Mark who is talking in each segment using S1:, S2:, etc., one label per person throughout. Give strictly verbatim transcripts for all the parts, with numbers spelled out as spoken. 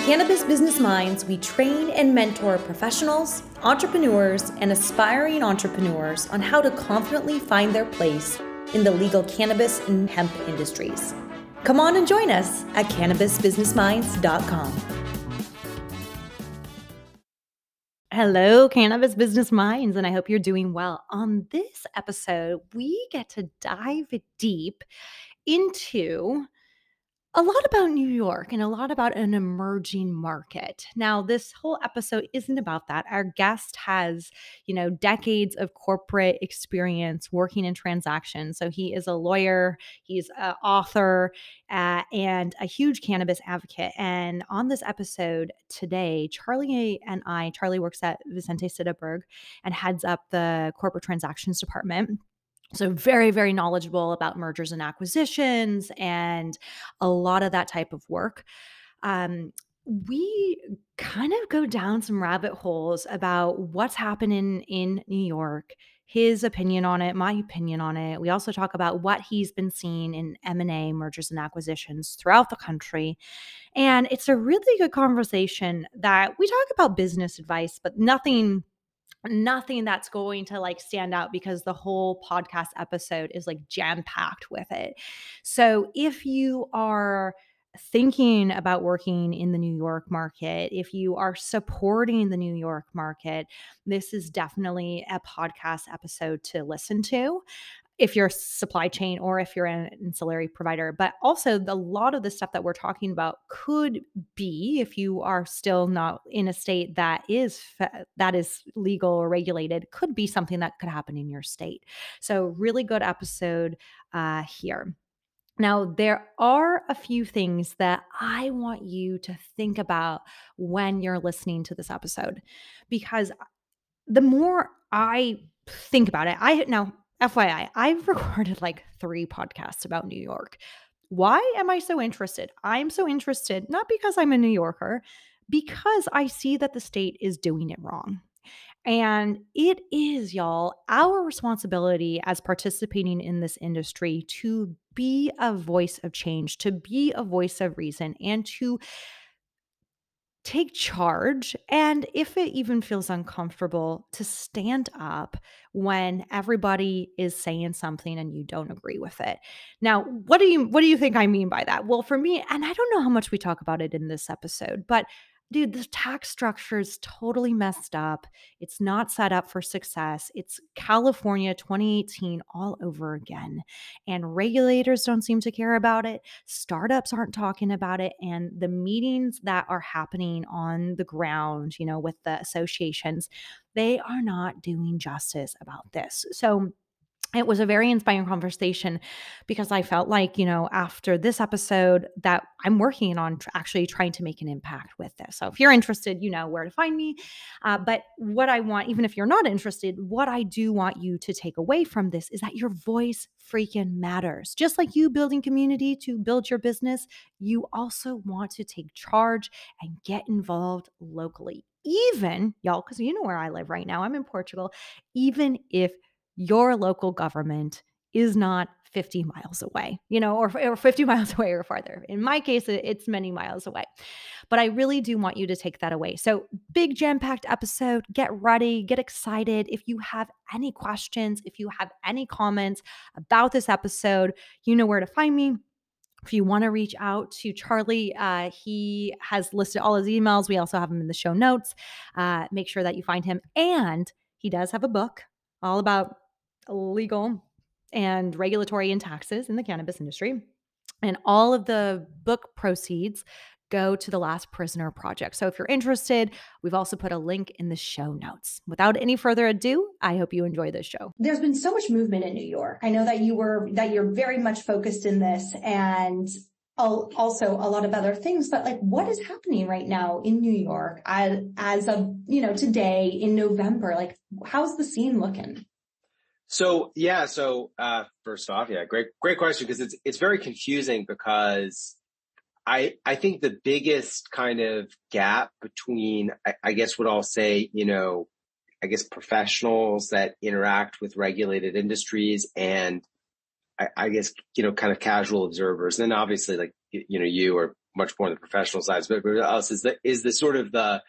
S1: Cannabis Business Minds, we train and mentor professionals, entrepreneurs, and aspiring entrepreneurs on how to confidently find their place in the legal cannabis and hemp industries. Come on and join us at cannabis business minds dot com. Hello, Cannabis Business Minds, and I hope you're doing well. On this episode, we get to dive deep into a lot about New York and a lot about an emerging market. Now, this whole episode isn't about that. Our guest has, you know, decades of corporate experience working in transactions. So he is a lawyer, he's an author, uh, and a huge cannabis advocate. And on this episode today, Charlie and I, Charlie works at Vicente Sitterberg and heads up the corporate transactions department. So very, very knowledgeable about mergers and acquisitions and a lot of that type of work. Um, we kind of go down some rabbit holes about what's happening in New York, his opinion on it, my opinion on it. We also talk about what he's been seeing in M and A, mergers and acquisitions throughout the country. And it's a really good conversation that we talk about business advice, but nothing Nothing that's going to like stand out because the whole podcast episode is like jam-packed with it. So if you are thinking about working in the New York market, if you are supporting the New York market, this is definitely a podcast episode to listen to if you're a supply chain or if you're an ancillary provider. But also a lot of the stuff that we're talking about could be, if you are still not in a state that is that is legal or regulated, could be something that could happen in your state. So really good episode uh, here. Now, there are a few things that I want you to think about when you're listening to this episode, because the more I think about it, I now, F Y I, I've recorded like three podcasts about New York. Why am I so interested? I'm so interested, not because I'm a New Yorker, because I see that the state is doing it wrong. And it is, y'all, our responsibility as participating in this industry to be a voice of change, to be a voice of reason, and to take charge. And if it even feels uncomfortable, to stand up when everybody is saying something and you don't agree with it. Now, what do you what do you think I mean by that? Well, for me, and I don't know how much we talk about it in this episode, but dude, the tax structure is totally messed up. It's not set up for success. It's California twenty eighteen all over again. And regulators don't seem to care about it. Startups aren't talking about it. And the meetings that are happening on the ground, you know, with the associations, they are not doing justice about this. So it was a very inspiring conversation because I felt like, you know, after this episode that I'm working on tr- actually trying to make an impact with this. So if you're interested, you know where to find me. Uh, but what I want, even if you're not interested, what I do want you to take away from this is that your voice freaking matters. Just like you building community to build your business, you also want to take charge and get involved locally. Even, y'all, because you know where I live right now, I'm in Portugal, even if your local government is not fifty miles away, you know, or, or fifty miles away or farther. In my case, it's many miles away. But I really do want you to take that away. So big jam-packed episode. Get ready, get excited. If you have any questions, if you have any comments about this episode, you know where to find me. If you want to reach out to Charlie, uh, he has listed all his emails. We also have him in the show notes. Uh, make sure that you find him. And he does have a book all about legal and regulatory and taxes in the cannabis industry. And all of the book proceeds go to the Last Prisoner Project. So if you're interested, we've also put a link in the show notes. Without any further ado, I hope you enjoy this show.
S2: There's been so much movement in New York. I know that you were, that you're very much focused in this and also a lot of other things, but like what is happening right now in New York as, as of, you know, today in November, like how's the scene looking?
S3: So, yeah. So, uh, first off, yeah, great, great question. Cause it's, it's very confusing because I, I think the biggest kind of gap between, I, I guess what I'll say, you know, I guess professionals that interact with regulated industries and I, I guess, you know, kind of casual observers. And then obviously like, you know, you are much more on the professional side, but for us is the, is the sort of the,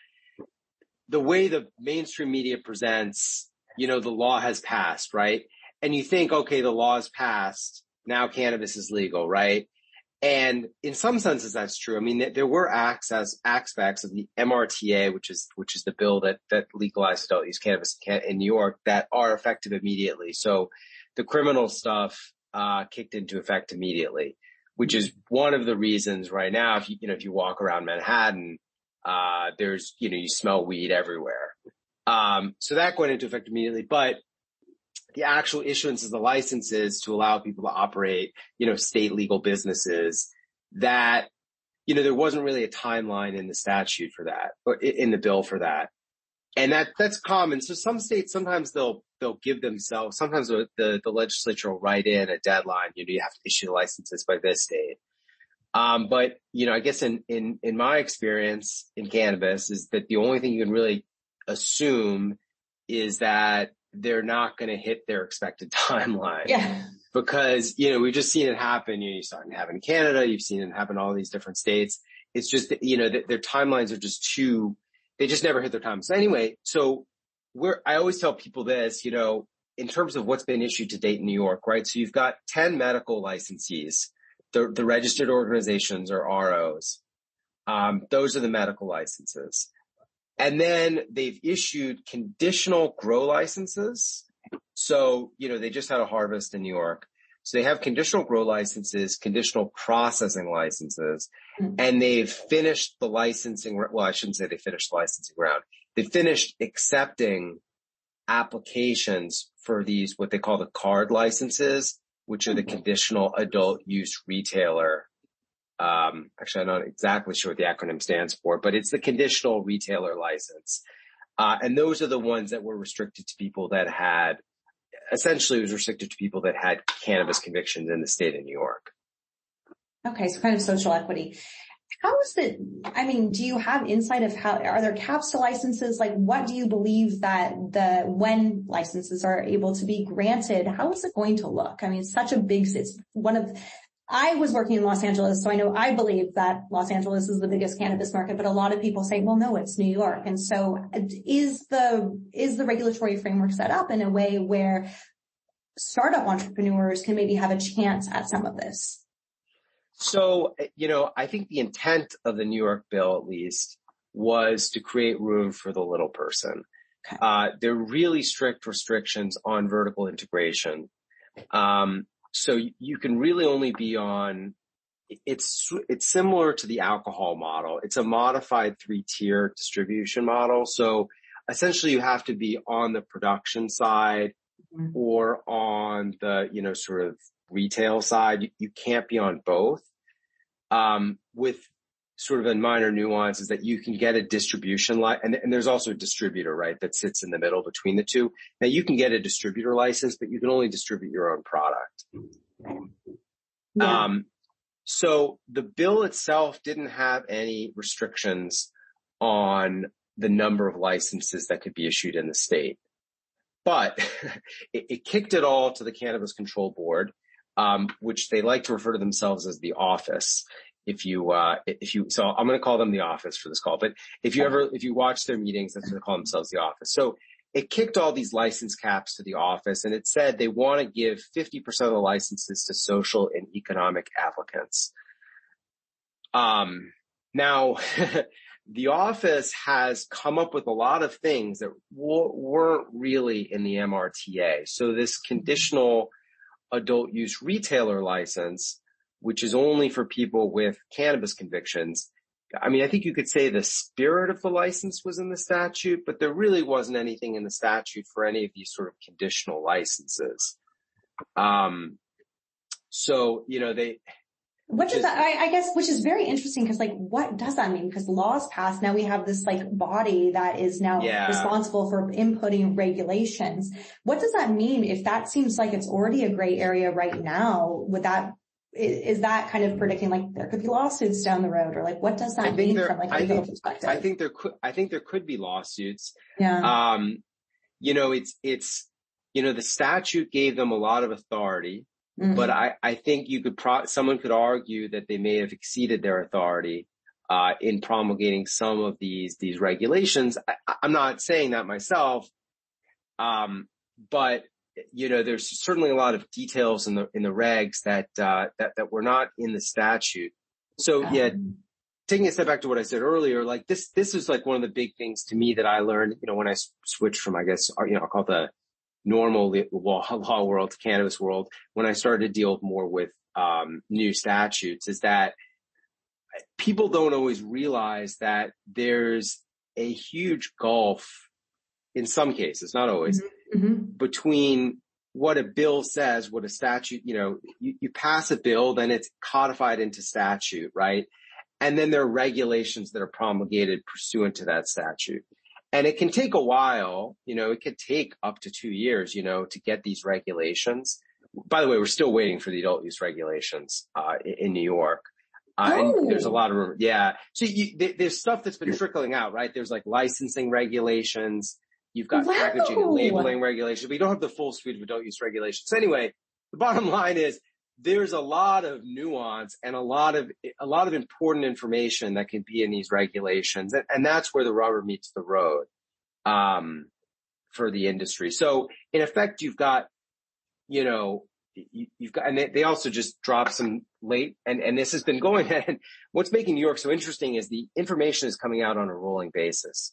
S3: the way the mainstream media presents, you know, the law has passed, right? And you think, okay, the law has passed. Now cannabis is legal, right? And in some senses, that's true. I mean, there were access aspects of the M R T A, which is which is the bill that that legalized adult use cannabis in New York, that are effective immediately. So the criminal stuff uh kicked into effect immediately, which is one of the reasons right now. If you you know if you walk around Manhattan, uh there's you know you smell weed everywhere. Um, so that went into effect immediately, but the actual issuance of the licenses to allow people to operate, you know, state legal businesses, that, you know, there wasn't really a timeline in the statute for that, or in the bill for that. And that, that's common. So some states, sometimes they'll, they'll give themselves, sometimes the, the, the legislature will write in a deadline, you know, you have to issue the licenses by this date. Um, but, you know, I guess in, in, in my experience in cannabis is that the only thing you can really assume is that they're not going to hit their expected timeline.
S2: Yeah.
S3: Because, you know, we've just seen it happen. You know, you're starting to happen in Canada. You've seen it happen in all these different states. It's just that, you know, that their timelines are just too, they just never hit their time. So anyway, so we're, I always tell people this, you know, in terms of what's been issued to date in New York, right? So you've got ten medical licensees. The, the registered organizations are R Os. Um, those are the medical licenses. And then they've issued conditional grow licenses. So, you know, they just had a harvest in New York. So they have conditional grow licenses, conditional processing licenses, mm-hmm. and they've finished the licensing. Well, I shouldn't say they finished the licensing round. They finished accepting applications for these, what they call the card licenses, which are the conditional adult use retailer. Um, actually, I'm not exactly sure what the acronym stands for, but it's the conditional retailer license. Uh, and those are the ones that were restricted to people that had, essentially it was restricted to people that had cannabis convictions in the state of New York.
S2: Okay. So kind of social equity. How is it, I mean, do you have insight of how, are there caps to licenses? Like, what do you believe that the, when licenses are able to be granted, how is it going to look? I mean, it's such a big, it's one of, I was working in Los Angeles, so I know I believe that Los Angeles is the biggest cannabis market, but a lot of people say, well, no, it's New York. And so is the, is the regulatory framework set up in a way where startup entrepreneurs can maybe have a chance at some of this?
S3: So, you know, I think the intent of the New York bill, at least, was to create room for the little person. Okay. Uh, there are really strict restrictions on vertical integration. Um, So you can really only be on, it's, it's similar to the alcohol model. It's a modified three-tier distribution model. So essentially you have to be on the production side mm-hmm. or on the, you know, sort of retail side. You, you can't be on both. Um, with sort of a minor nuance is that you can get a distribution li- and, and there's also a distributor, right, that sits in the middle between the two. Now you can get a distributor license, but you can only distribute your own product. Yeah. Um, so the bill itself didn't have any restrictions on the number of licenses that could be issued in the state, but it, it kicked it all to the Cannabis Control Board, um, which they like to refer to themselves as the office. If you, uh, if you, so I'm going to call them the office for this call, but if you ever, if you watch their meetings, that's what they call themselves, the office. So it kicked all these license caps to the office, and it said they want to give fifty percent of the licenses to social and economic applicants. Um, now the office has come up with a lot of things that w- weren't really in the M R T A. So this conditional adult use retailer license, which is only for people with cannabis convictions. I mean, I think you could say the spirit of the license was in the statute, but there really wasn't anything in the statute for any of these sort of conditional licenses. Um, so, you know, they...
S2: What does that, I, I guess, which is very interesting because, like, what does that mean? Because laws passed, now we have this, like, body that is now yeah. responsible for inputting regulations. What does that mean if that seems like it's already a gray area right now? Would that... Is that kind of predicting like there could be lawsuits down the road, or like what does that mean from like a legal perspective?
S3: I think there could. I think there could be lawsuits.
S2: Yeah.
S3: Um, you know, it's it's you know the statute gave them a lot of authority,
S2: Mm.
S3: But I, I think you could pro- someone could argue that they may have exceeded their authority uh, in promulgating some of these these regulations. I, I'm not saying that myself, um, but you know, there's certainly a lot of details in the in the regs that uh, that that were not in the statute. So
S2: Um,
S3: yeah, taking a step back to what I said earlier, like this this is like one of the big things to me that I learned. You know, when I s- switched from, I guess, you know, I'll call it the normal law, law world to cannabis world, when I started to deal more with um, new statutes, is that people don't always realize that there's a huge gulf in some cases, not always,
S2: mm-hmm.
S3: between what a bill says, what a statute, you know, you, you pass a bill, then it's codified into statute, right? And then there are regulations that are promulgated pursuant to that statute. And it can take a while, you know, it could take up to two years, you know, to get these regulations. By the way, we're still waiting for the adult use regulations uh, in, in New York. Uh,
S2: Oh.
S3: And there's a lot of, yeah. So you, there's stuff that's been trickling out, right? There's like licensing regulations. You've got
S2: Wow.
S3: packaging and labeling regulations, but you don't have the full suite of adult use regulations. So anyway, the bottom line is there's a lot of nuance and a lot of, a lot of important information that can be in these regulations. And, and that's where the rubber meets the road, um, for the industry. So in effect, you've got, you know, you, you've got, and they, they also just dropped some late, and, and this has been going. And what's making New York so interesting is the information is coming out on a rolling basis.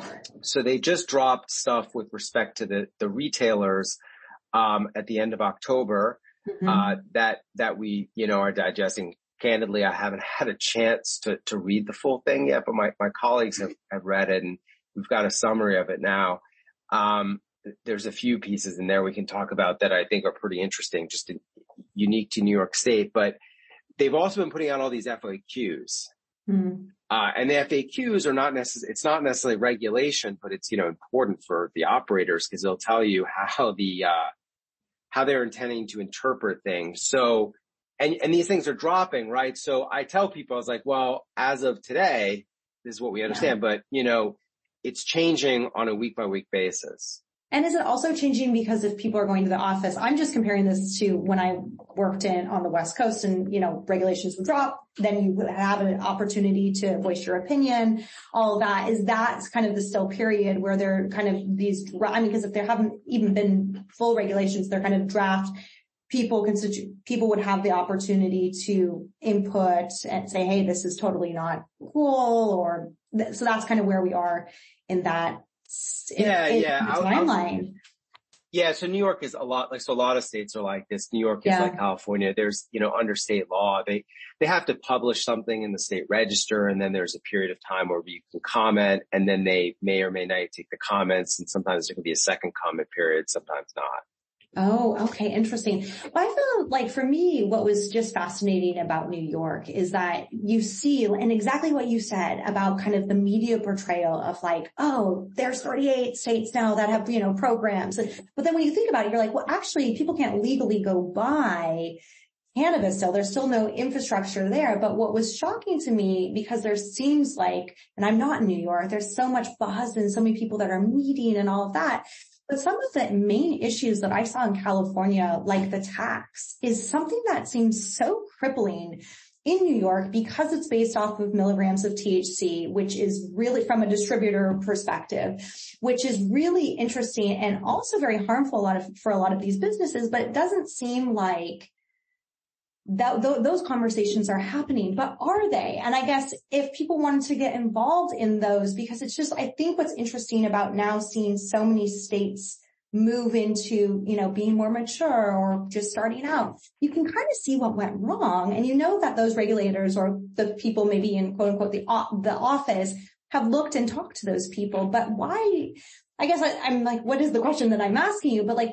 S3: So they just dropped stuff with respect to the, the retailers, um, at the end of October.
S2: Mm-hmm.
S3: Uh, that, that we, you know, are digesting. Candidly, I haven't had a chance to, to read the full thing yet, but my, my colleagues have, have read it, and we've got a summary of it now. Um, there's a few pieces in there we can talk about that I think are pretty interesting, just in, unique to New York State, but they've also been putting out all these F A Qs.
S2: Mm-hmm.
S3: Uh, and the F A Qs are not necessarily, it's not necessarily regulation, but it's, you know, important for the operators because they'll tell you how the, uh, how they're intending to interpret things. So, and, and these things are dropping, right? So I tell people, I was like, well, as of today, this is what we understand, yeah. But you know, it's changing on a week by week basis.
S2: And is it also changing because if people are going to the office? I'm just comparing this to when I worked in on the West Coast and, you know, regulations would drop. Then you would have an opportunity to voice your opinion, all of that. Is that kind of the still period where they're kind of these, I mean, because if there haven't even been full regulations, they're kind of draft. People, constitu- people would have the opportunity to input and say, hey, this is totally not cool. Or th- so that's kind of where we are in that.
S3: Yeah,
S2: in,
S3: yeah.
S2: in the
S3: I'll,
S2: timeline.
S3: I'll, yeah. So New York is a lot like, so a lot of states are like this. New York is
S2: yeah.
S3: like California. There's, you know, under state law, they, they have to publish something in the state register. And then there's a period of time where you can comment, and then they may or may not take the comments. And sometimes there can be a second comment period, sometimes not.
S2: Oh, okay. Interesting. Well, I feel like for me, what was just fascinating about New York is that you see, and exactly what you said about kind of the media portrayal of like, oh, there's thirty-eight states now that have, you know, programs. But then when you think about it, you're like, well, actually people can't legally go buy cannabis still. There's still no infrastructure there. But what was shocking to me, because there seems like, and I'm not in New York, there's so much buzz and so many people that are meeting and all of that. But some of the main issues that I saw in California, like the tax, is something that seems so crippling in New York because it's based off of milligrams of T H C, which is really from a distributor perspective, which is really interesting and also very harmful a lot of, for a lot of these businesses. But it doesn't seem like that th- those conversations are happening, but are they? And I guess if people wanted to get involved in those, because it's just, I think what's interesting about now seeing so many states move into, you know, being more mature or just starting out, you can kind of see what went wrong. And you know that those regulators or the people maybe in quote unquote the, the office have looked and talked to those people. But why, I guess I, I'm like, what is the question that I'm asking you? But like,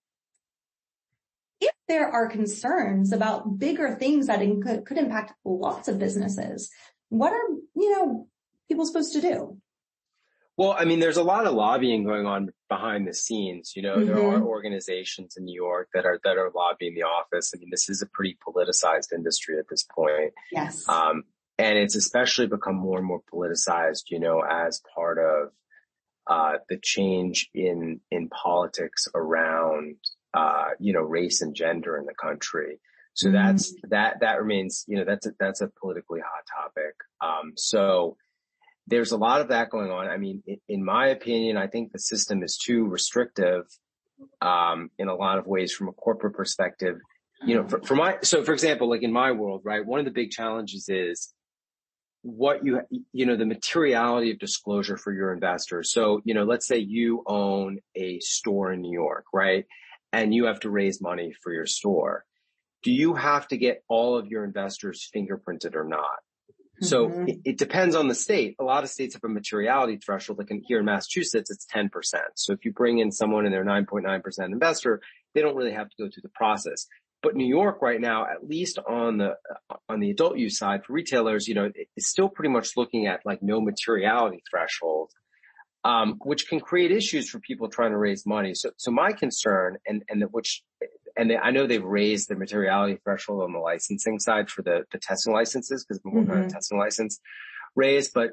S2: if there are concerns about bigger things that could, could impact lots of businesses, what are, you know, people supposed to do?
S3: Well, I mean, there's a lot of lobbying going on behind the scenes. You know, mm-hmm. There are organizations in New York that are, that are lobbying the office. I mean, this is a pretty politicized industry at this point.
S2: Yes.
S3: Um, and it's especially become more and more politicized, you know, as part of, uh, the change in, in politics around, uh, you know, race and gender in the country. So
S2: Mm-hmm.
S3: that's, that, that remains, you know, that's a, that's a politically hot topic. Um, so there's a lot of that going on. I mean, in, in my opinion, I think the system is too restrictive, um, in a lot of ways from a corporate perspective. You know, for, for my, so for example, like in my world, right, one of the big challenges is what you, you know, the materiality of disclosure for your investors. So, you know, let's say you own a store in New York, right? And you have to raise money for your store. Do you have to get all of your investors fingerprinted or not? Mm-hmm. So it, it depends on the state. A lot of states have a materiality threshold. Like in, here in Massachusetts, it's ten percent. So if you bring in someone and they're nine point nine percent investor, they don't really have to go through the process. But New York right now, at least on the, on the adult use side for retailers, you know, it's still pretty much looking at like no materiality threshold, um, which can create issues for people trying to raise money. So, so my concern and, and which, and I know they've raised the materiality threshold on the licensing side for the, the testing licenses because we're working on a testing license raised. But,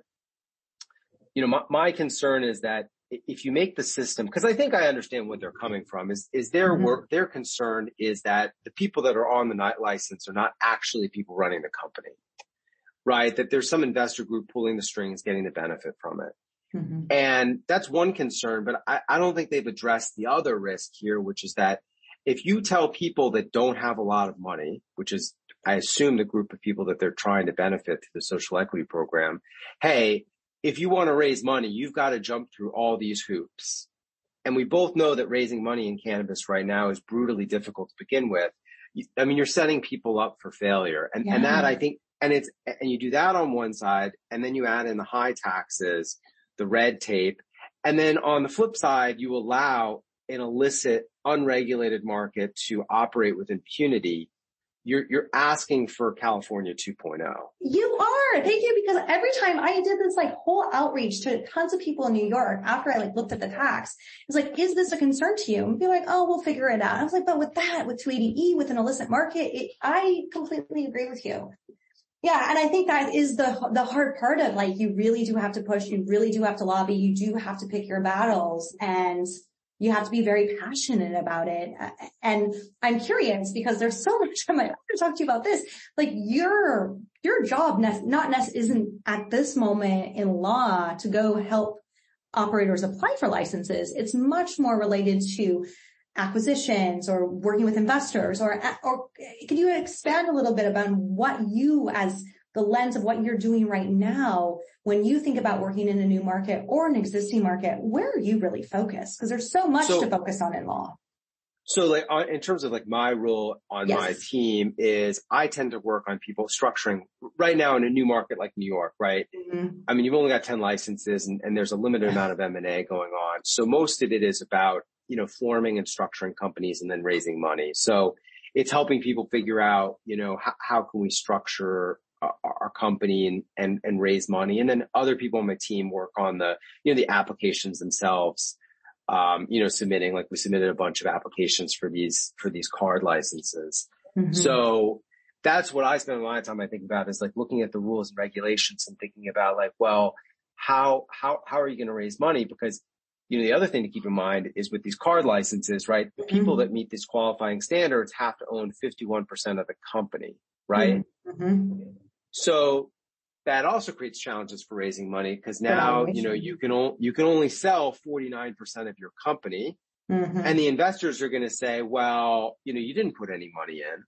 S3: you know, my, my concern is that if you make the system, because I think I understand what they're coming from, is, is their mm-hmm. work, their concern is that the people that are on the night license are not actually people running the company, right? That there's some investor group pulling the strings, getting the benefit from it. Mm-hmm. And that's one concern, but I, I don't think they've addressed the other risk here, which is that if you tell people that don't have a lot of money, which is, I assume, the group of people that they're trying to benefit through the social equity program, hey, if you want to raise money, you've got to jump through all these hoops. And we both know that raising money in cannabis right now is brutally difficult to begin with. I mean, you're setting people up for failure. And, yeah. and that I think, and it's, and you do that on one side, and then you add in the high taxes, the red tape. And then on the flip side, you allow an illicit, unregulated market to operate with impunity. You're, you're asking for California two point oh.
S2: You are. Thank you. Because every time I did this like whole outreach to tons of people in New York after I like looked at the tax, it's like, is this a concern to you? And be like, oh, we'll figure it out. I was like, but with that, with two eighty E, with an illicit market, it, I completely agree with you. Yeah. And I think that is the, the hard part of like, you really do have to push. You really do have to lobby. You do have to pick your battles, and you have to be very passionate about it. And I'm curious because there's so much I might have to talk to you about this. Like your, your job not nec- isn't at this moment in law to go help operators apply for licenses. It's much more related to acquisitions or working with investors, or, or could you expand a little bit about what you, as the lens of what you're doing right now, when you think about working in a new market or an existing market, where are you really focused? Because there's so much so, to focus on in law.
S3: So like on, in terms of like my role on yes. my team is I tend to work on people structuring right now in a new market like New York, right? Mm-hmm. I mean, you've only got ten licenses and, and there's a limited amount of M and A going on. So most of it is about, you know, forming and structuring companies and then raising money. So it's helping people figure out, you know, how, how can we structure our company and, and, and raise money. And then other people on my team work on the, you know, the applications themselves, um, you know, submitting, like we submitted a bunch of applications for these, for these card licenses. Mm-hmm. So that's what I spend a lot of time I think about is like looking at the rules and regulations and thinking about like, well, how, how, how are you going to raise money? Because, you know, the other thing to keep in mind is with these card licenses, right? The people mm-hmm. that meet these qualifying standards have to own fifty-one percent of the company, right? Mm-hmm. So that also creates challenges for raising money because now, you know, you can, o- you can only sell forty-nine percent of your company mm-hmm. and the investors are going to say, well, you know, you didn't put any money in.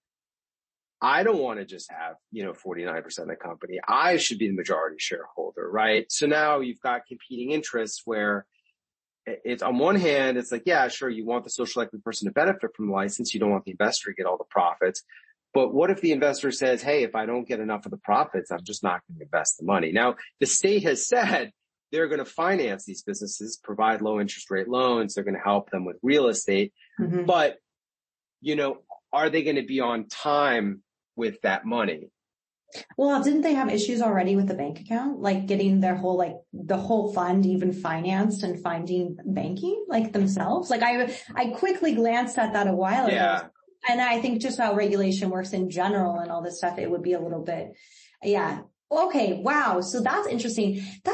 S3: I don't want to just have, you know, forty-nine percent of the company. I should be the majority shareholder, right? So now you've got competing interests where it's on one hand, it's like, yeah, sure. You want the social equity person to benefit from the license. You don't want the investor to get all the profits. But what if the investor says, hey, if I don't get enough of the profits, I'm just not going to invest the money. Now, the state has said they're going to finance these businesses, provide low interest rate loans. They're going to help them with real estate. Mm-hmm. But, you know, are they going to be on time with that money?
S2: Well, didn't they have issues already with the bank account? Like getting their whole, like the whole fund even financed and finding banking like themselves? Like I, I quickly glanced at that a while
S3: yeah.
S2: ago. And I think just how regulation works in general and all this stuff, it would be a little bit, yeah. Okay. Wow. So that's interesting. That made me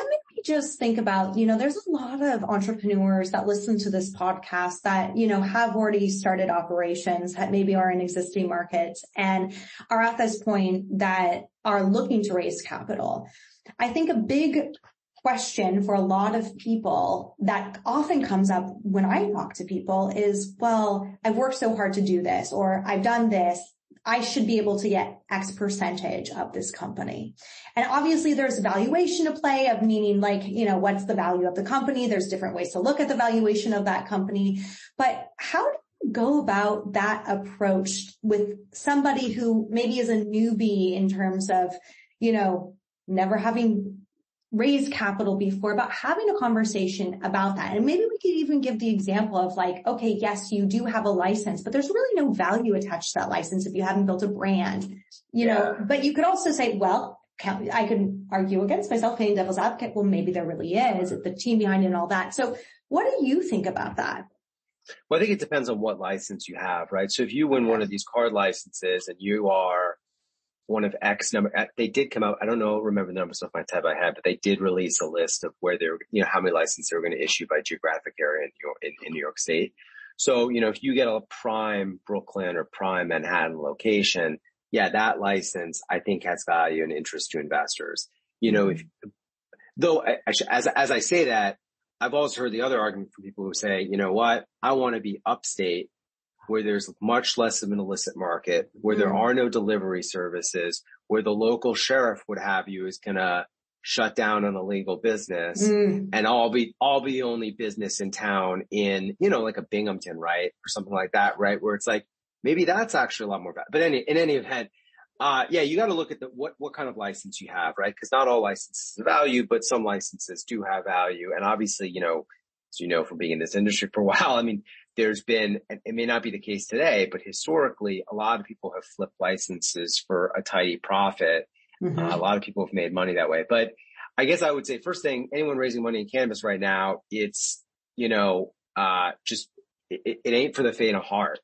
S2: just think about, you know, there's a lot of entrepreneurs that listen to this podcast that, you know, have already started operations, that maybe are in existing markets and are at this point that are looking to raise capital. I think a big question for a lot of people that often comes up when I talk to people is, well, I've worked so hard to do this, or I've done this. I should be able to get X percentage of this company. And obviously there's valuation to play of meaning like, you know, what's the value of the company? There's different ways to look at the valuation of that company. But how do you go about that approach with somebody who maybe is a newbie in terms of, you know, never having raised capital before, but having a conversation about that? And maybe we could even give the example of like, okay, yes, you do have a license, but there's really no value attached to that license if you haven't built a brand, you yeah. know, but you could also say, well, I could argue against myself, playing devil's advocate. Well, maybe there really is, the team behind it and all that. So what do you think about that?
S3: Well, I think it depends on what license you have, right? So if you win one of these card licenses and you are one of X number, they did come out, I don't know, remember the numbers off my tab I had, but they did release a list of where they're, you know, how many licenses they were going to issue by geographic area in New York, in, in New York State. So, you know, if you get a prime Brooklyn or prime Manhattan location, yeah, that license I think has value and interest to investors. You know, if, though, I, I should, as, as I say that, I've also heard the other argument from people who say, you know what, I want to be upstate, where there's much less of an illicit market, where there are no delivery services, where the local sheriff would have you is going to shut down an illegal business mm. and I'll be, I'll be the only business in town in, you know, like a Binghamton, right? Or something like that, right? Where it's like, maybe that's actually a lot more bad. But any, in any event, uh, yeah, you got to look at the, what, what kind of license you have, right? Cause not all licenses have value, but some licenses do have value. And obviously, you know, as you know, from being in this industry for a while, I mean, there's been, it may not be the case today, but historically, a lot of people have flipped licenses for a tidy profit. Mm-hmm. Uh, a lot of people have made money that way. But I guess I would say first thing, anyone raising money in cannabis right now, it's, you know, uh, just, it, it ain't for the faint of heart.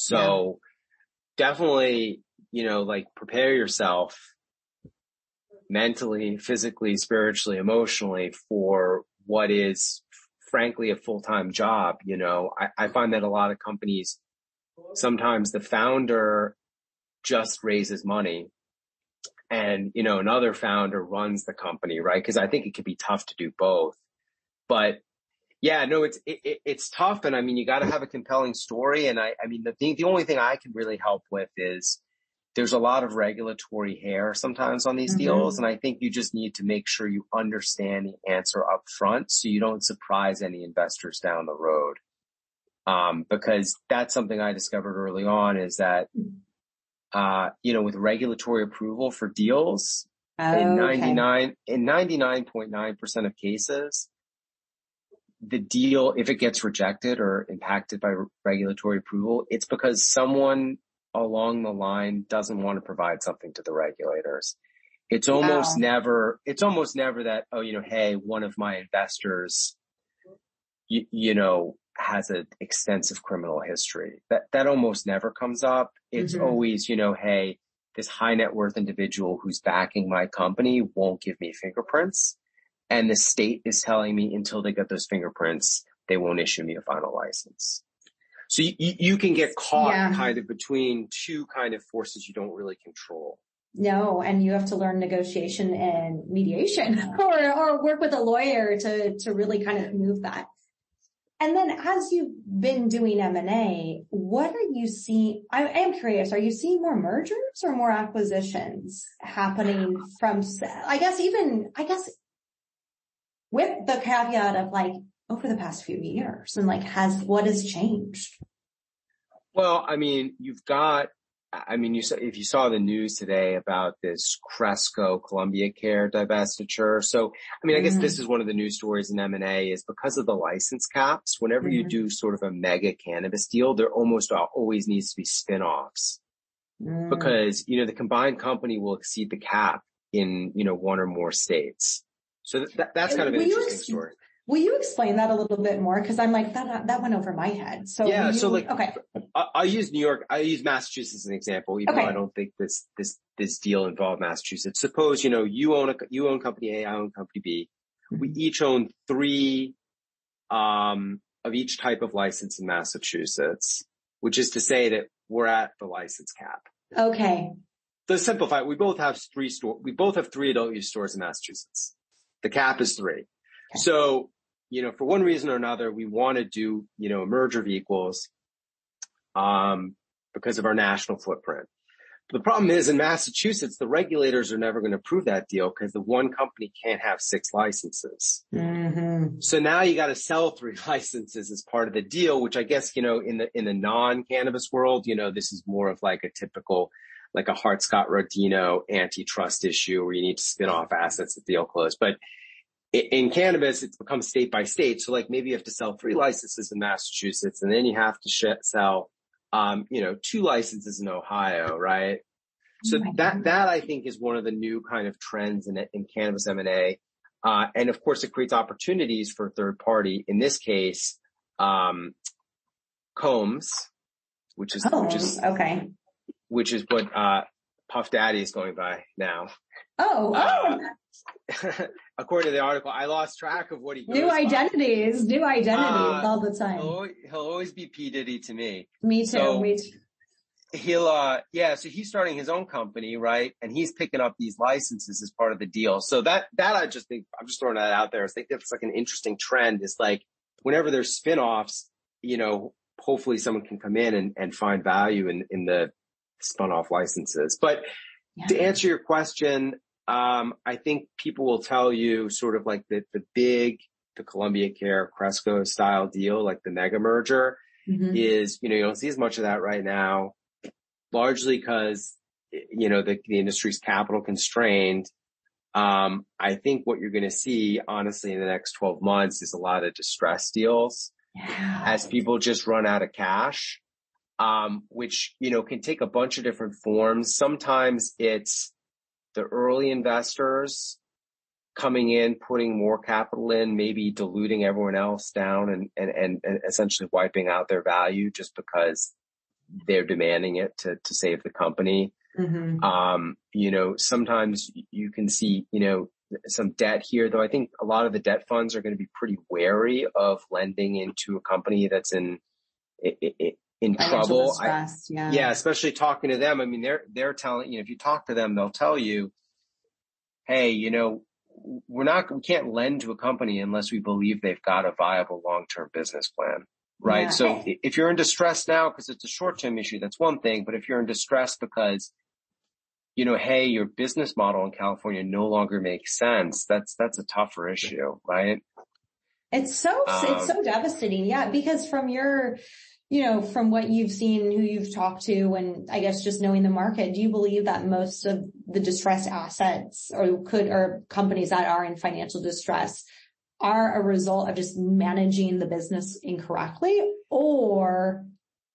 S3: So yeah. definitely, you know, like prepare yourself mentally, physically, spiritually, emotionally for what is frankly a full-time job. You know, I, I find that a lot of companies, sometimes the founder just raises money and, you know, another founder runs the company, right? Because I think it could be tough to do both. But yeah, no, it's, it, it's tough. And I mean, you got to have a compelling story. And I, I mean, the thing, the only thing I can really help with is there's a lot of regulatory hair sometimes on these mm-hmm. deals. And I think you just need to make sure you understand the answer up front so you don't surprise any investors down the road. Um, because that's something I discovered early on is that, uh, you know, with regulatory approval for deals oh, in ninety-nine, okay. in ninety-nine point nine percent of cases, the deal, if it gets rejected or impacted by re- regulatory approval, it's because someone along the line doesn't want to provide something to the regulators. It's almost wow. never, it's almost never that, oh, you know, hey, one of my investors, you, you know, has an extensive criminal history. That, that almost never comes up. It's mm-hmm. always, you know, hey, this high net worth individual who's backing my company won't give me fingerprints. And the state is telling me until they get those fingerprints, they won't issue me a final license. So you, you can get caught yeah. kind of between two kind of forces you don't really control.
S2: No, and you have to learn negotiation and mediation or, or work with a lawyer to, to really kind of move that. And then as you've been doing M and A, what are you seeing? I am curious, are you seeing more mergers or more acquisitions happening from, I guess even, I guess with the caveat of like, over the past few years and like has, what has changed?
S3: Well, I mean, you've got, I mean, you saw, if you saw the news today about this Cresco Columbia Care divestiture. So, I mean, I guess mm. this is one of the news stories in M and A is because of the license caps, whenever mm. you do sort of a mega cannabis deal, there almost always needs to be spin-offs mm. because, you know, the combined company will exceed the cap in, you know, one or more states. So that, that's kind of an
S2: will
S3: interesting
S2: you,
S3: story.
S2: Will you explain that a little bit more? Because I'm like, that that went over my head. So
S3: yeah,
S2: you,
S3: so like,
S2: okay.
S3: I, I use New York, I use Massachusetts as an example, even
S2: okay.
S3: though I don't think this, this, this deal involved Massachusetts. Suppose, you know, you own a, you own company A, I own company B. We each own three um, of each type of license in Massachusetts, which is to say that we're at the license cap.
S2: Okay.
S3: To simplify, we both have three store. We both have three adult use stores in Massachusetts. The cap is three. Okay. So, you know, for one reason or another, we want to do, you know, a merger of equals, um, because of our national footprint. The problem is in Massachusetts, the regulators are never going to approve that deal because the one company can't have six licenses.
S2: Mm-hmm.
S3: So now you got to sell three licenses as part of the deal, which I guess, you know, in the, in the non-cannabis world, you know, this is more of like a typical, like a Hart-Scott-Rodino antitrust issue where you need to spin off assets at deal close. But in cannabis, it's become state by state. So like maybe you have to sell three licenses in Massachusetts and then you have to sh- sell Um, you know, two licenses in Ohio, right? So
S2: oh
S3: that, that I think is one of the new kind of trends in, in cannabis M and A. Uh, and of course it creates opportunities for a third party. In this case, um, Combs, which is,
S2: Combs,
S3: which is,
S2: okay.
S3: which is what, uh, Puff Daddy is going by now.
S2: Oh,
S3: uh,
S2: oh.
S3: According to the article, I lost track of what he goes
S2: New identities, by. new identities uh, all the time.
S3: He'll, he'll always be P. Diddy to me.
S2: Me too.
S3: So
S2: me too.
S3: He'll, uh, yeah, so he's starting his own company, right? And he's picking up these licenses as part of the deal. So that, that I just think, I'm just throwing that out there. I think that's like an interesting trend is like whenever there's spin-offs, you know, hopefully someone can come in and, and find value in, in the spun off licenses. But yeah. To answer your question, Um, I think people will tell you sort of like the, the big, the Columbia Care Cresco style deal, like the mega merger mm-hmm. is, you know, you don't see as much of that right now, largely because, you know, the, the industry's capital constrained. Um, I think what you're going to see, honestly, in the next twelve months is a lot of distressed deals yeah. as people just run out of cash, um, which, you know, can take a bunch of different forms. Sometimes it's the early investors coming in, putting more capital in, maybe diluting everyone else down and, and, and, and essentially wiping out their value just because they're demanding it to, to save the company. Mm-hmm. Um, you know, sometimes you can see, you know, some debt here, though I think a lot of the debt funds are going to be pretty wary of lending into a company that's in, in, in trouble.
S2: Distress,
S3: I,
S2: yeah.
S3: yeah, especially talking to them. I mean, they're, they're telling, you know, if you talk to them, they'll tell you, hey, you know, we're not, we can't lend to a company unless we believe they've got a viable long-term business plan. Right. Yeah. So if you're in distress now, because it's a short-term issue, that's one thing. But if you're in distress because, you know, hey, your business model in California no longer makes sense, that's, that's a tougher issue, right?
S2: It's so, um, it's so devastating. Yeah. Because from your, you know, from what you've seen, who you've talked to, and I guess just knowing the market, do you believe that most of the distressed assets or could, or companies that are in financial distress are a result of just managing the business incorrectly or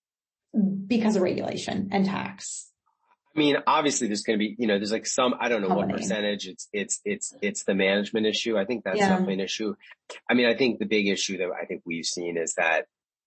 S2: because of regulation and tax?
S3: I mean, obviously there's going to be, you know, there's like some, I don't know Company. what percentage it's, it's, it's, it's the management issue. I think that's yeah. definitely an issue. I mean, I think the big issue that I think we've seen is that,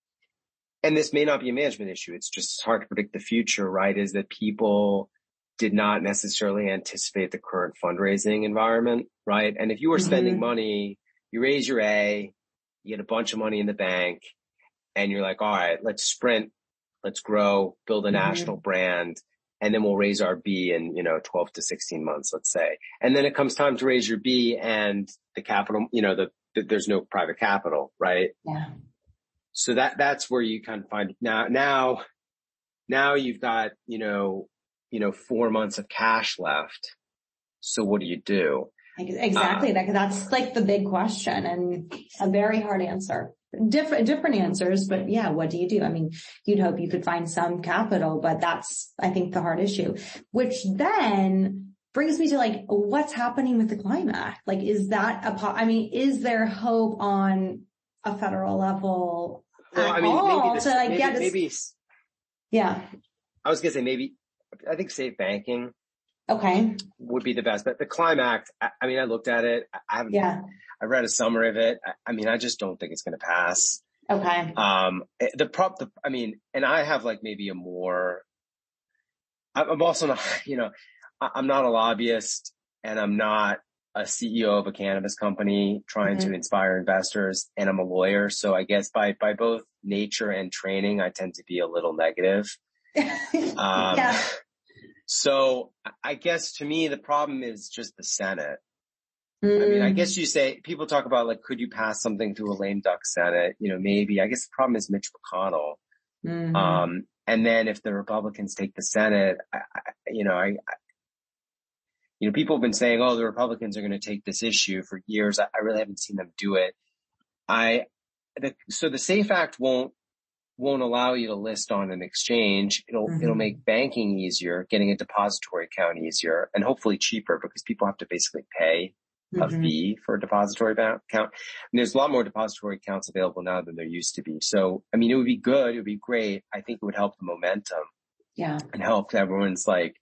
S3: and this may not be a management issue, it's just hard to predict the future, right? Is that people did not necessarily anticipate the current fundraising environment, right? And if you were mm-hmm. spending money, you raise your A, you get a bunch of money in the bank, and you're like, all right, let's sprint, let's grow, build a mm-hmm. national brand, and then we'll raise our B in, you know, twelve to sixteen months, let's say. And then it comes time to raise your B and the capital, you know, the, the there's no private capital, right?
S2: Yeah.
S3: So that, that's where you kind of find now, now, now you've got, you know, you know, four months of cash left. So what do you do?
S2: Exactly. Uh, that, that's like the big question and a very hard answer. Different, different answers, but yeah, what do you do? I mean, you'd hope you could find some capital, but that's, I think, the hard issue, which then brings me to like, what's happening with the Climate Act? Like, is that a, I mean, is there hope on a federal level
S3: well,
S2: at
S3: I mean,
S2: all
S3: maybe, this,
S2: to like
S3: maybe,
S2: get this?
S3: Maybe,
S2: yeah.
S3: I was going to say maybe, I think safe banking.
S2: Okay.
S3: Would be the best, but the Climate Act, I, I mean, I looked at it. I haven't,
S2: yeah.
S3: I read a summary of it. I, I mean, I just don't think it's going to pass.
S2: Okay.
S3: Um, the prop, the, I mean, and I have like maybe a more, I'm also not, you know, I'm not a lobbyist and I'm not, a C E O of a cannabis company trying mm-hmm. to inspire investors, and I'm a lawyer. So I guess by, by both nature and training, I tend to be a little negative. um,
S2: yeah.
S3: So I guess to me, the problem is just the Senate. Mm. I mean, I guess you say, people talk about like, could you pass something through a lame duck Senate? You know, maybe. I guess the problem is Mitch McConnell. Mm-hmm. Um, and then if the Republicans take the Senate, I, I, you know, I, I, you know, people have been saying, oh, the Republicans are going to take this issue for years. I, I really haven't seen them do it. I, the, so the SAFE Act won't, won't allow you to list on an exchange. It'll, mm-hmm. it'll make banking easier, getting a depository account easier, and hopefully cheaper because people have to basically pay a mm-hmm. fee for a depository account. And there's a lot more depository accounts available now than there used to be. So, I mean, it would be good. It would be great. I think it would help the momentum.
S2: Yeah.
S3: And help everyone's like,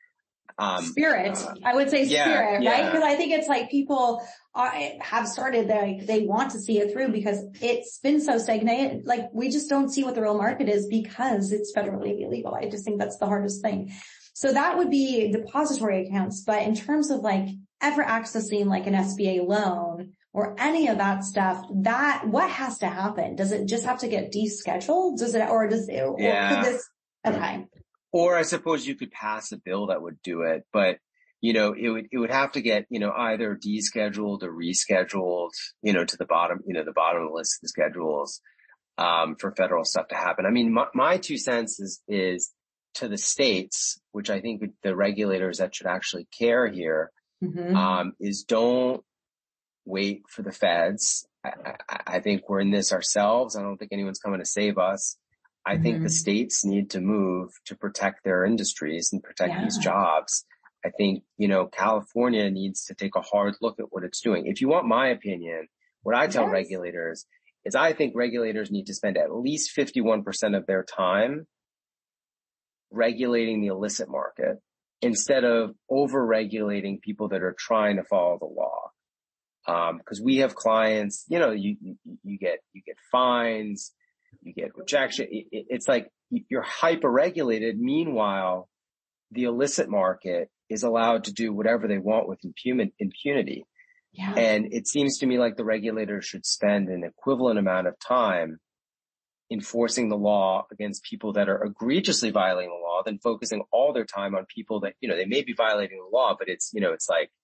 S3: um,
S2: spirit. Uh, I would say
S3: yeah,
S2: spirit,
S3: yeah.
S2: right? Because I think it's like people are, have started, like, they want to see it through because it's been so stagnated. Like, we just don't see what the real market is because it's federally illegal. I just think that's the hardest thing. So that would be depository accounts. But in terms of like ever accessing like an S B A loan or any of that stuff, that, what has to happen? Does it just have to get descheduled? Does it, or does it, or
S3: yeah.
S2: could this, okay.
S3: Or I suppose you could pass a bill that would do it, but you know, it would, it would have to get, you know, either descheduled or rescheduled, you know, to the bottom, you know, the bottom of the list of the schedules, um, for federal stuff to happen. I mean, my, my two cents is, is to the states, which I think the regulators that should actually care here, mm-hmm. um, is don't wait for the feds. I, I, I think we're in this ourselves. I don't think anyone's coming to save us. I mm-hmm. think the states need to move to protect their industries and protect yeah. these jobs. I think, you know, California needs to take a hard look at what it's doing. If you want my opinion, what I tell yes. regulators is I think regulators need to spend at least fifty-one percent of their time regulating the illicit market instead of over-regulating people that are trying to follow the law. Um, cause we have clients, you know, you, you, you get, you get fines, you get rejection. It, it, it's like you're hyper-regulated. Meanwhile, the illicit market is allowed to do whatever they want with impun- impunity.
S2: Yeah.
S3: And it seems to me like the regulators should spend an equivalent amount of time enforcing the law against people that are egregiously violating the law than focusing all their time on people that, you know, they may be violating the law, but it's, you know, it's like,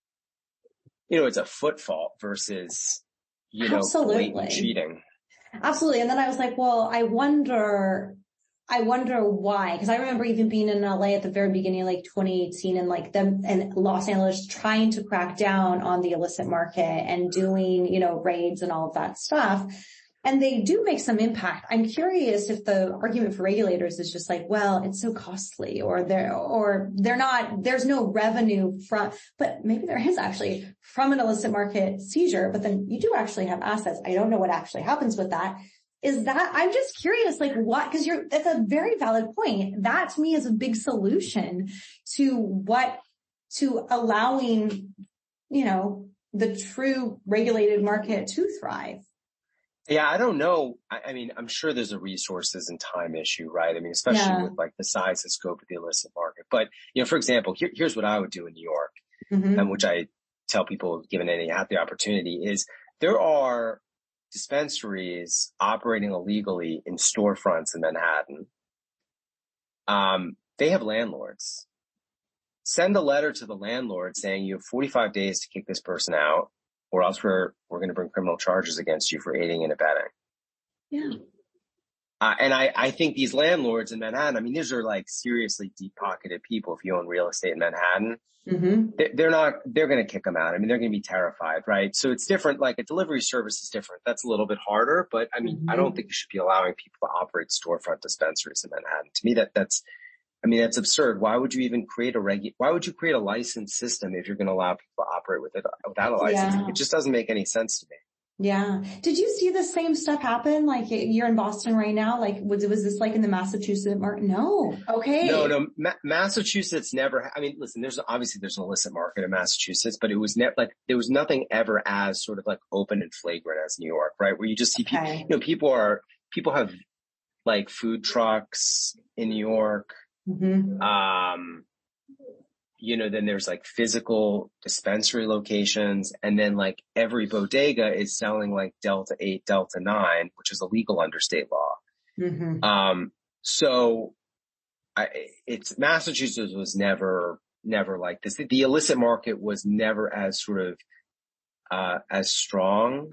S3: you know, it's a foot fault versus, you know,
S2: Absolutely.
S3: blatant cheating.
S2: Absolutely. And then I was like, well, I wonder, I wonder why, because I remember even being in L A at the very beginning, like twenty eighteen, and like them and Los Angeles trying to crack down on the illicit market and doing, you know, raids and all of that stuff. And they do make some impact. I'm curious if the argument for regulators is just like, well, it's so costly, or they're, or they're not, there's no revenue from, but maybe there is actually from an illicit market seizure, but then you do actually have assets. I don't know what actually happens with that. Is that, I'm just curious, like what, cause you're, that's a very valid point. That to me is a big solution to what, to allowing, you know, the true regulated market to thrive.
S3: Yeah, I don't know. I, I mean, I'm sure there's a resources and time issue, right? I mean, especially yeah. with like the size and scope of the illicit market. But, you know, for example, here, here's what I would do in New York, mm-hmm. and which I tell people, given any have the opportunity, is there are dispensaries operating illegally in storefronts in Manhattan. Um, they have landlords. Send a letter to the landlord saying you have forty-five days to kick this person out, or else we're, we're going to bring criminal charges against you for aiding and abetting.
S2: Yeah.
S3: Uh, and I, I think these landlords in Manhattan, I mean, these are like seriously deep pocketed people. If you own real estate in Manhattan, mm-hmm. they're, they're not, they're going to kick them out. I mean, they're going to be terrified, right? So it's different. Like a delivery service is different. That's a little bit harder, but I mean, mm-hmm. I don't think you should be allowing people to operate storefront dispensaries in Manhattan. To me, that, that's, I mean, that's absurd. Why would you even create a regu- why would you create a license system if you're going to allow people to operate with it without a license? Yeah. It just doesn't make any sense to me.
S2: Yeah. Did you see the same stuff happen? Like you're in Boston right now. Like was, was this like in the Massachusetts market? No. Okay.
S3: No, no. Ma- Massachusetts never, I mean, listen, there's obviously there's an illicit market in Massachusetts, but it was never like, there was nothing ever as sort of like open and flagrant as New York, right? Where you just see
S2: okay.
S3: people, you know, people are, people have like food trucks in New York. Mm-hmm. Um, you know, then there's like physical dispensary locations. And then like every bodega is selling like Delta eight, Delta nine, which is illegal under state law.
S2: Mm-hmm.
S3: Um, so I, it's Massachusetts was never, never like this. The illicit market was never as sort of, uh, as strong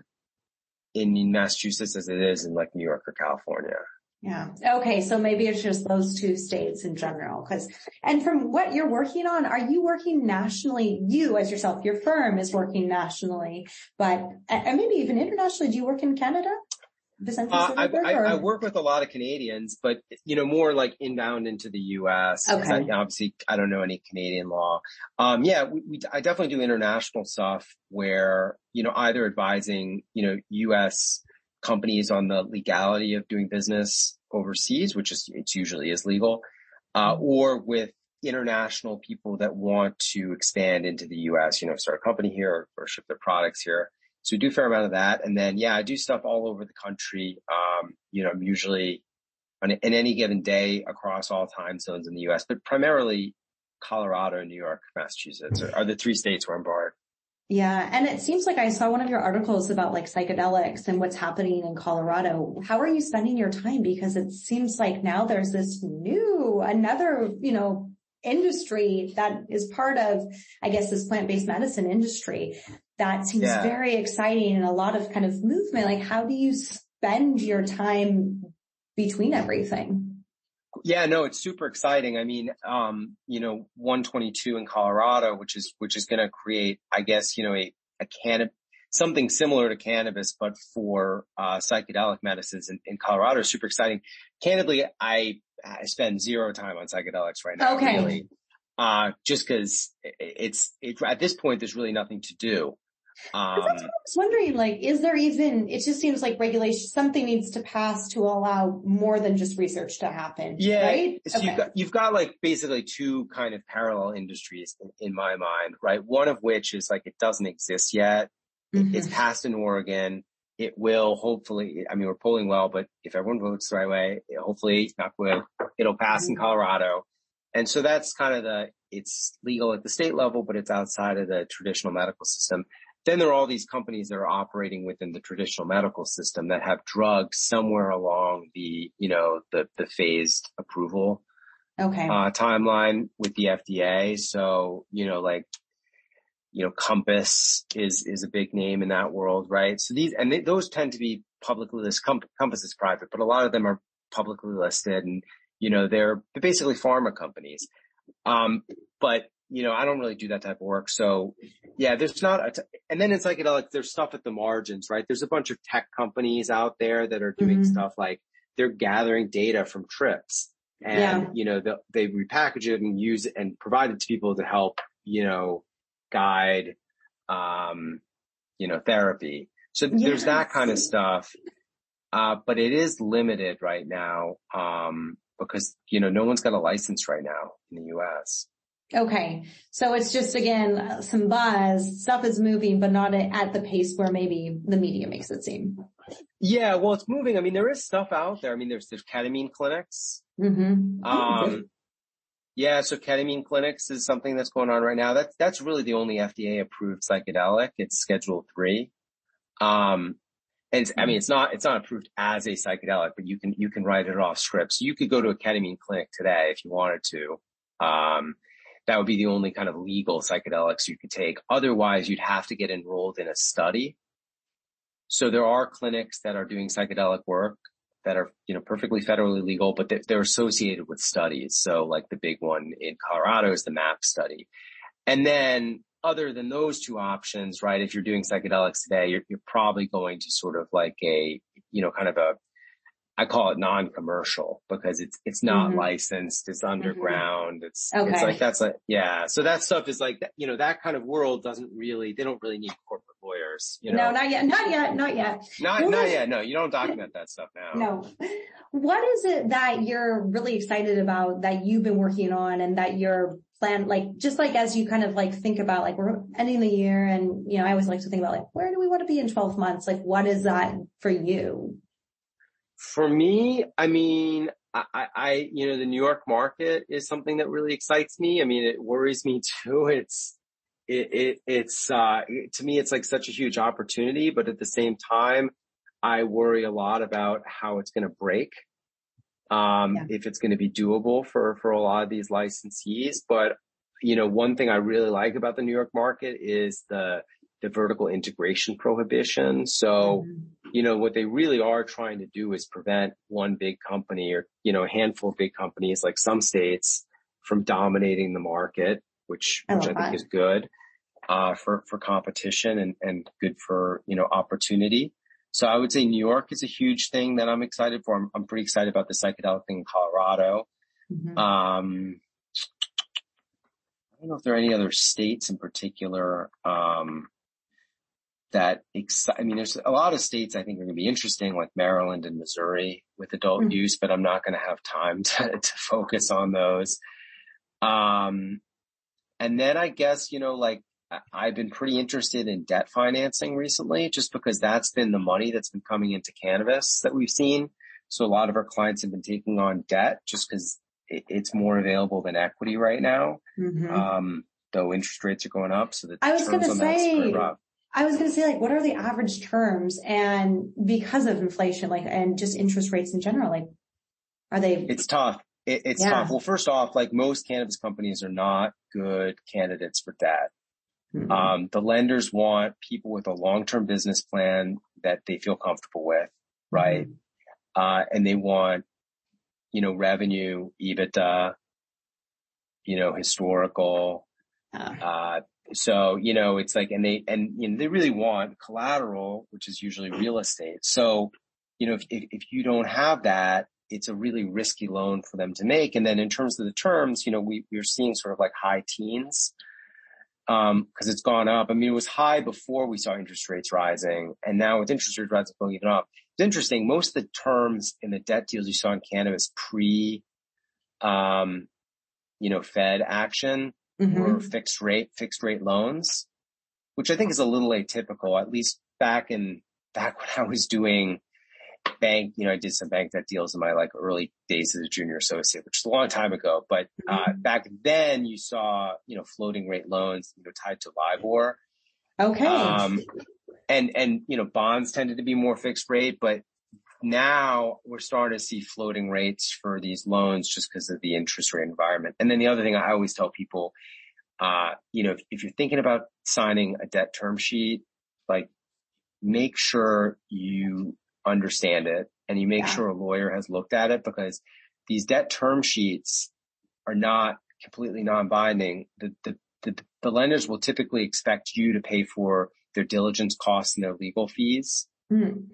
S3: in Massachusetts as it is in like New York or California.
S2: Yeah. Okay. So maybe it's just those two states in general. Cause, and from what you're working on, are you working nationally? You as yourself, your firm is working nationally, but, and maybe even internationally. Do you work in Canada?
S3: Uh, I, I, I work with a lot of Canadians, but, you know, more like inbound into the U S.
S2: Okay.
S3: I, obviously, I don't know any Canadian law. Um, yeah, we, we, I definitely do international stuff where, you know, either advising, you know, U S companies on the legality of doing business overseas, which is, it's usually is legal, uh, or with international people that want to expand into the U S, you know, start a company here or, or ship their products here. So we do a fair amount of that. And then, yeah, I do stuff all over the country. Um, you know, I'm usually on in any given day across all time zones in the U S, but primarily Colorado, New York, Massachusetts are, are the three states where I'm barred.
S2: Yeah. And it seems like I saw one of your articles about like psychedelics and what's happening in Colorado. How are you spending your time? Because it seems like now there's this new, another, you know, industry that is part of, I guess, this plant-based medicine industry. That seems yeah. very exciting and a lot of kind of movement. Like, how do you spend your time between everything?
S3: Yeah, no, it's super exciting. I mean, um, you know, one twenty-two in Colorado, which is, which is going to create, I guess, you know, a, a cannabis, something similar to cannabis, but for, uh, psychedelic medicines in, in Colorado is super exciting. Candidly, I, I spend zero time on psychedelics right now.
S2: Okay.
S3: Really. Uh, just cause it's, it, at this point, there's really nothing to do.
S2: Um, that's what I was wondering, like, is there even, it just seems like regulation, something needs to pass to allow more than just research to happen.
S3: Yeah.
S2: Right?
S3: So
S2: okay.
S3: you've got, you've got like basically two kind of parallel industries in, in my mind, right? One of which is like, it doesn't exist yet. Mm-hmm. It's passed in Oregon. It will hopefully, I mean, we're polling well, but if everyone votes the right way, it, hopefully, not good, it'll pass mm-hmm. in Colorado. And so that's kind of the, it's legal at the state level, but it's outside of the traditional medical system. Then there are all these companies that are operating within the traditional medical system that have drugs somewhere along the, you know, the, the phased approval
S2: okay.
S3: uh, timeline with the F D A. So, you know, like, you know, Compass is, is a big name in that world, right? So these, and they, those tend to be publicly listed. Com- Compass is private, but a lot of them are publicly listed and, you know, they're basically pharma companies. Um, but, you know, I don't really do that type of work. So yeah, there's not a, t- and then it's like, you know, like there's stuff at the margins, right? There's a bunch of tech companies out there that are doing mm-hmm. stuff like they're gathering data from trips and, yeah. you know, they repackage it and use it and provide it to people to help, you know, guide, um, you know, therapy. So yes. there's that kind of stuff. Uh, but it is limited right now, um, because, you know, no one's got a license right now in the U S.
S2: Okay. So it's just, again, some buzz, stuff is moving, but not at the pace where maybe the media makes it seem.
S3: Yeah. Well, it's moving. I mean, there is stuff out there. I mean, there's, there's ketamine clinics.
S2: Mm-hmm.
S3: Um, yeah. So ketamine clinics is something that's going on right now. That's, that's really the only F D A approved psychedelic. It's Schedule three. Um, and it's, I mean, it's not, it's not approved as a psychedelic, but you can, you can write it off script. So you could go to a ketamine clinic today if you wanted to. Um, That would be the only kind of legal psychedelics you could take. Otherwise, you'd have to get enrolled in a study. So there are clinics that are doing psychedelic work that are, you know, perfectly federally legal, but they're associated with studies. So like the big one in Colorado is the MAP study. And then other than those two options, right, if you're doing psychedelics today, you're, you're probably going to sort of like a, you know, kind of a, I call it non-commercial because it's, it's not mm-hmm. licensed. It's underground. Mm-hmm. It's, okay. it's like, that's like, yeah. So that stuff is like, you know, that kind of world doesn't really, they don't really need corporate lawyers, you know?
S2: No, not yet. Not yet. Not yet.
S3: Not, not yet. No, you don't document that stuff now.
S2: No. What is it that you're really excited about that you've been working on and that you're plan, like, just like as you kind of like think about like we're ending the year and, you know, I always like to think about like, where do we want to be in twelve months? Like, what is that for you?
S3: For me, I mean, I, I, you know, the New York market is something that really excites me. I mean, it worries me too. It's, it, it it's, uh, to me, it's like such a huge opportunity, but at the same time, I worry a lot about how it's going to break. Um, yeah. If it's going to be doable for, for a lot of these licensees. But, you know, one thing I really like about the New York market is the, the vertical integration prohibition. So, mm-hmm. you know, what they really are trying to do is prevent one big company or, you know, a handful of big companies like some states from dominating the market, which, I which I think that. is good, uh, for, for competition and, and good for, you know, opportunity. So I would say New York is a huge thing that I'm excited for. I'm, I'm pretty excited about the psychedelic thing in Colorado. Mm-hmm. Um, I don't know if there are any other states in particular, um, that excite, I mean, there's a lot of states I think are going to be interesting, like Maryland and Missouri with adult mm-hmm. use, but I'm not going to have time to, to focus on those. Um, and then I guess, you know, like I've been pretty interested in debt financing recently, just because that's been the money that's been coming into cannabis that we've seen. So a lot of our clients have been taking on debt just because it, it's more available than equity right now. Mm-hmm. Um, though interest rates are going up. So the
S2: I was
S3: terms
S2: gonna
S3: on
S2: say,
S3: that's pretty rough.
S2: I was going to say, like, what are the average terms? And because of inflation, like, and just interest rates in general, like, are they?
S3: It's tough. It, it's yeah. tough. Well, first off, like most cannabis companies are not good candidates for debt. Mm-hmm. Um, the lenders want people with a long-term business plan that they feel comfortable with, right? Mm-hmm. Uh, and they want, you know, revenue, EBITDA, you know, historical, oh. uh, So, you know, it's like, and they, and, you know, they really want collateral, which is usually real estate. So, you know, if, if, if you don't have that, it's a really risky loan for them to make. And then in terms of the terms, you know, we, we're seeing sort of like high teens, um, cause it's gone up. I mean, it was high before we saw interest rates rising, and now with interest rates rising, going even up. It's interesting. Most of the terms in the debt deals you saw in cannabis pre, um, you know, Fed action, mm-hmm. were fixed rate, fixed rate loans, which I think is a little atypical, at least back in, back when I was doing bank, you know, I did some bank debt deals in my like early days as a junior associate, which is a long time ago. But, uh, mm-hmm. back then you saw, you know, floating rate loans, you know, tied to LIBOR.
S2: Okay.
S3: Um, and, and, you know, bonds tended to be more fixed rate, but now we're starting to see floating rates for these loans just because of the interest rate environment. And then the other thing I always tell people, uh, you know, if, if you're thinking about signing a debt term sheet, like make sure you understand it and you make yeah. sure a lawyer has looked at it, because these debt term sheets are not completely non-binding. The, the, the, the lenders will typically expect you to pay for their diligence costs and their legal fees. Mm.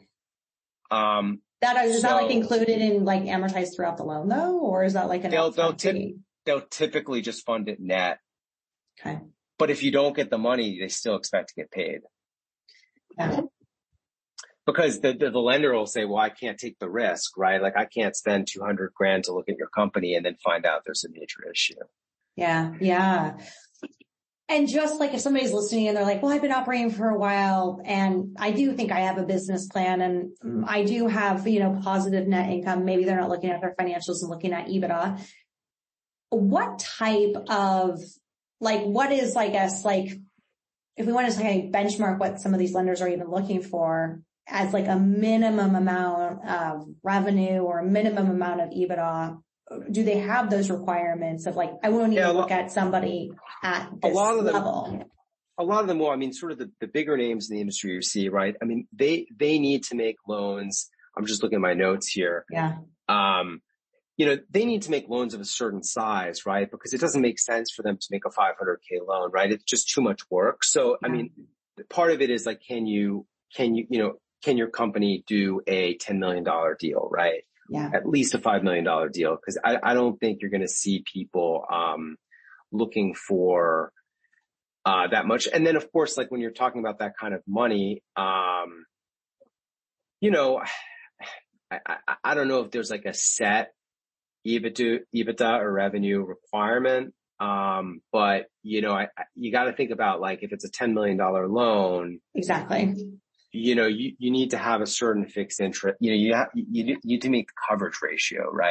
S3: Um,
S2: that is, is so, that like included in like amortized throughout the loan though? Or is that like an
S3: they'll, they'll, tip, they'll typically just fund it net.
S2: Okay.
S3: But if you don't get the money, they still expect to get paid.
S2: Yeah.
S3: Because the, the, the lender will say, well, I can't take the risk, right? Like I can't spend two hundred grand to look at your company and then find out there's a major issue.
S2: Yeah. Yeah. And just like if somebody's listening and they're like, well, I've been operating for a while and I do think I have a business plan and I do have, you know, positive net income. Maybe they're not looking at their financials and looking at EBITDA. What type of, like, what is, I guess, like, if we want to say benchmark what some of these lenders are even looking for as like a minimum amount of revenue or a minimum amount of EBITDA, do they have those requirements of like, I won't even yeah, look at somebody at this
S3: a lot of them,
S2: level?
S3: A lot of them will. I mean, sort of the, the bigger names in the industry you see, right? I mean, they, they need to make loans. I'm just looking at my notes here.
S2: Yeah.
S3: Um, you know, they need to make loans of a certain size, right? Because it doesn't make sense for them to make a five hundred K loan, right? It's just too much work. So, yeah. I mean, part of it is like, can you, can you, you know, can your company do a ten million dollars deal, right?
S2: Yeah.
S3: At least a five million dollars deal. Cause I, I don't think you're going to see people, um, looking for, uh, that much. And then of course, like when you're talking about that kind of money, um, you know, I, I, I don't know if there's like a set EBITDA, EBITDA or revenue requirement. Um, but you know, I, I you got to think about like, if it's a ten million dollars loan.
S2: Exactly.
S3: You know, you, you need to have a certain fixed interest, you know, you have, you, you need to meet the coverage ratio, right?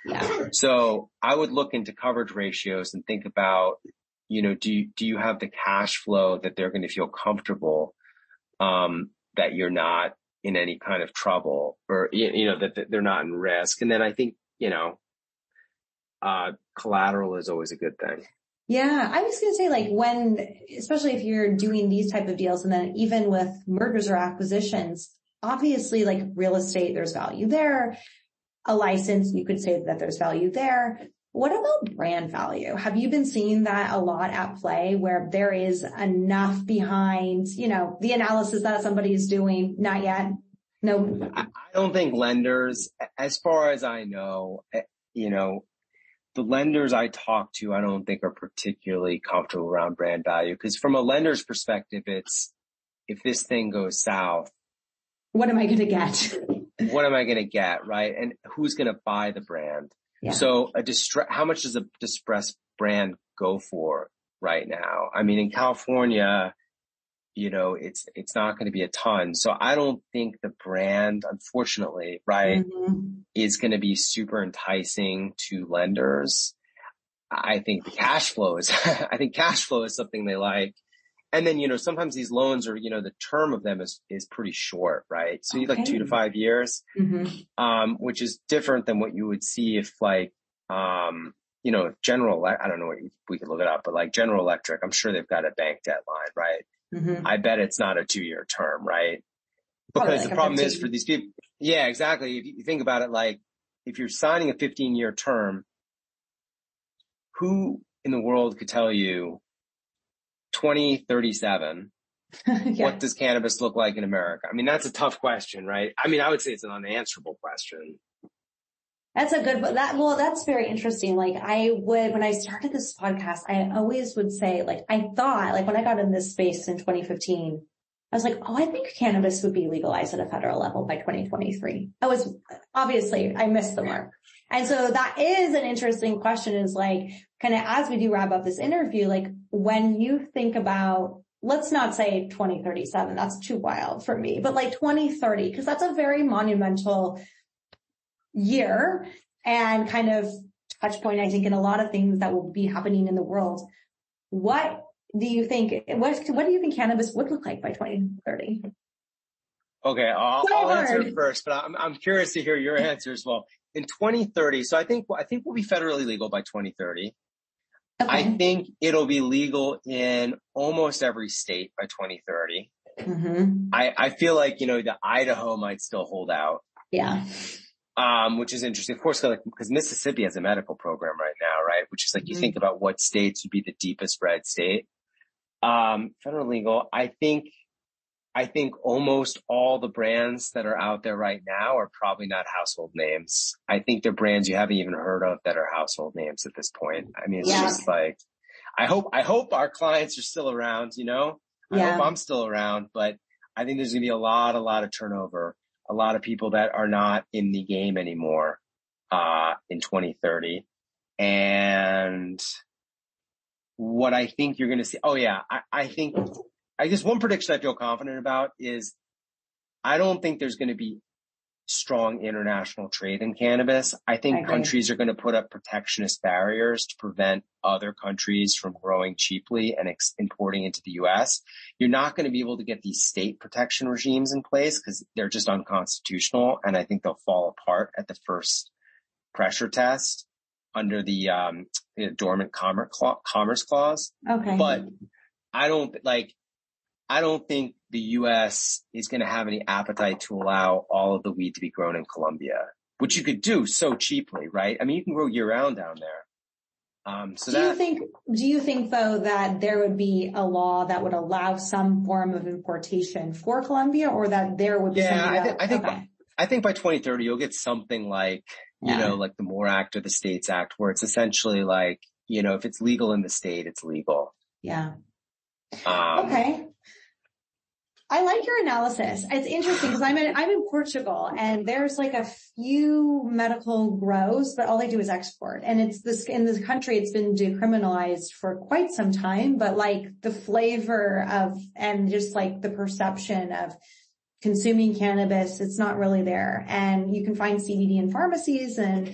S2: Yeah.
S3: So I would look into coverage ratios and think about, you know, do you, do you have the cash flow that they're going to feel comfortable, um, that you're not in any kind of trouble, or, you know, that, that they're not in risk. And then I think, you know, uh, collateral is always a good thing.
S2: Yeah. I was going to say, like, when, especially if you're doing these type of deals, and then even with mergers or acquisitions, obviously, like real estate, there's value there. A license, you could say that there's value there. What about brand value? Have you been seeing that a lot at play, where there is enough behind, you know, the analysis that somebody is doing? Not yet. No.
S3: I don't think lenders, as far as I know, you know, the lenders I talk to, I don't think are particularly comfortable around brand value, because from a lender's perspective, it's, if this thing goes south,
S2: what am I going to get?
S3: What am I going to get? Right. And who's going to buy the brand? Yeah. So a distress, how much does a distressed brand go for right now? I mean, in California, you know, it's, it's not going to be a ton. So I don't think the brand, unfortunately, right, mm-hmm. is going to be super enticing to lenders. I think the cash flow is, I think cash flow is something they like. And then, you know, sometimes these loans are, you know, the term of them is, is pretty short, right? So you okay. like two to five years, mm-hmm. um, which is different than what you would see if like, um, you know, General, I don't know what you, we could look it up, but like General Electric, I'm sure they've got a bank deadline, right? Mm-hmm. I bet it's not a two year term, right? Because oh, like the problem is for these people. Yeah, exactly. If you think about it, like if you're signing a fifteen year term, who in the world could tell you twenty thirty-seven, yeah. what does cannabis look like in America? I mean, that's a tough question, right? I mean, I would say it's an unanswerable question.
S2: That's a good, that, well, that's very interesting. Like I would, when I started this podcast, I always would say, like, I thought, like when I got in this space in twenty fifteen, I was like, oh, I think cannabis would be legalized at a federal level by twenty twenty-three. I was, obviously, I missed the mark. And so that is an interesting question, is like, kind of as we do wrap up this interview, like when you think about, let's not say twenty thirty-seven, that's too wild for me, but like twenty thirty, because that's a very monumental year and kind of touch point, I think, in a lot of things that will be happening in the world. What do you think, what, what do you think cannabis would look like by twenty thirty?
S3: Okay, I'll, I'll answer it first, but I'm, I'm curious to hear your answer as well. In twenty thirty, so I think, I think we'll be federally legal by twenty thirty. Okay. I think it'll be legal in almost every state by twenty thirty. Mm-hmm. I, I feel like, you know, the Idaho might still hold out.
S2: Yeah.
S3: Um, which is interesting. Of course, like, because Mississippi has a medical program right now, right? Which is like, mm-hmm. you think about what states would be the deepest red state. Um, federal legal, I think, I think almost all the brands that are out there right now are probably not household names. I think they're brands you haven't even heard of that are household names at this point. I mean, it's yeah. just like, I hope, I hope our clients are still around, you know, I yeah. hope I'm still around, but I think there's going to be a lot, a lot of turnover, a lot of people that are not in the game anymore, uh, in twenty thirty. And what I think you're going to see, oh yeah, I, I think, I guess one prediction I feel confident about is I don't think there's going to be strong international trade in cannabis. I think I countries are going to put up protectionist barriers to prevent other countries from growing cheaply and ex- importing into the U S. You're not going to be able to get these state protection regimes in place because they're just unconstitutional. And I think they'll fall apart at the first pressure test under the, um, the Dormant Commerce Clause.
S2: Okay.
S3: But I don't like, I don't think the U S is going to have any appetite to allow all of the weed to be grown in Colombia, which you could do so cheaply, right? I mean, you can grow year round down there. Um, so
S2: do
S3: that,
S2: you think, do you think though that there would be a law that would allow some form of importation for Colombia, or that there would be
S3: yeah,
S2: something
S3: I, th- I think,
S2: okay.
S3: by, I think by twenty thirty, you'll get something like, you yeah. know, like the MORE Act or the States Act, where it's essentially like, you know, if it's legal in the state, it's legal.
S2: Yeah.
S3: Um,
S2: okay. I like your analysis. It's interesting because I'm in, I'm in Portugal, and there's like a few medical grows, but all they do is export. And it's this, in this country, it's been decriminalized for quite some time, but like the flavor of, and just like the perception of consuming cannabis, it's not really there. And you can find C B D in pharmacies, and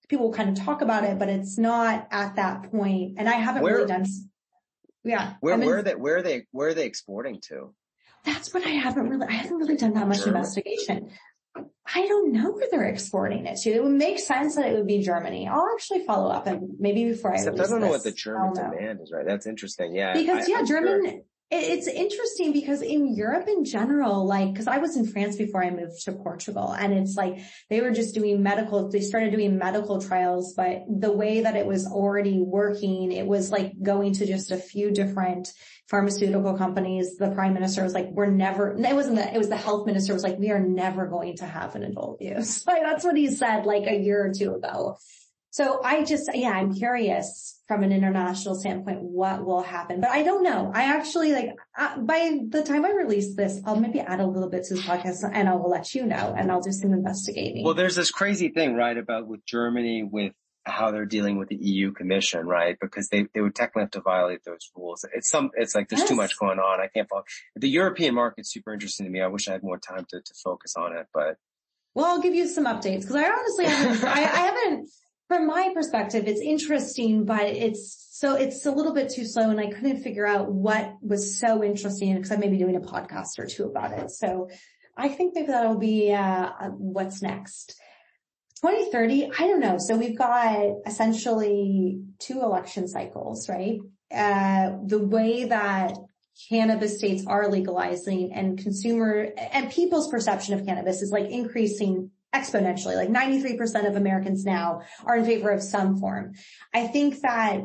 S2: people kind of talk about it, but it's not at that point. And I haven't
S3: where,
S2: really done, yeah.
S3: Where,
S2: I mean,
S3: where are they, where are they, where are they exporting to?
S2: That's what I haven't really, I haven't really done that much
S3: Germany?
S2: investigation. I don't know where they're exporting it to. It would make sense that it would be Germany. I'll actually follow up and maybe before I
S3: Except I don't know
S2: this,
S3: what the German demand is, right? That's interesting. Yeah.
S2: Because
S3: I,
S2: yeah,
S3: I'm
S2: German,
S3: sure.
S2: it's interesting because in Europe in general, like, cause I was in France before I moved to Portugal, and it's like, they were just doing medical, they started doing medical trials, but the way that it was already working, it was like going to just a few different pharmaceutical companies. The prime minister was like, we're never, it wasn't that, it was the health minister was like, we are never going to have an adult use. Like, that's what he said like a year or two ago. So I just, yeah, I'm curious from an international standpoint, what will happen, but I don't know. I actually like, uh, by the time I release this, I'll maybe add a little bit to the podcast and I will let you know and I'll do some investigating.
S3: Well, there's this crazy thing, right, about with Germany, with how they're dealing with the E U Commission, right? Because they, they would technically have to violate those rules. It's some, it's like there's yes. too much going on. I can't follow. The European market's super interesting to me. I wish I had more time to, to focus on it, but.
S2: Well, I'll give you some updates because I honestly haven't, I, I haven't, from my perspective, it's interesting, but it's so, it's a little bit too slow and I couldn't figure out what was so interesting because I may be doing a podcast or two about it. So I think maybe that'll be, uh, what's next. twenty thirty, I don't know. So we've got essentially two election cycles, right? Uh, the way that cannabis states are legalizing and consumer and people's perception of cannabis is like increasing exponentially. Like ninety-three percent of Americans now are in favor of some form. I think that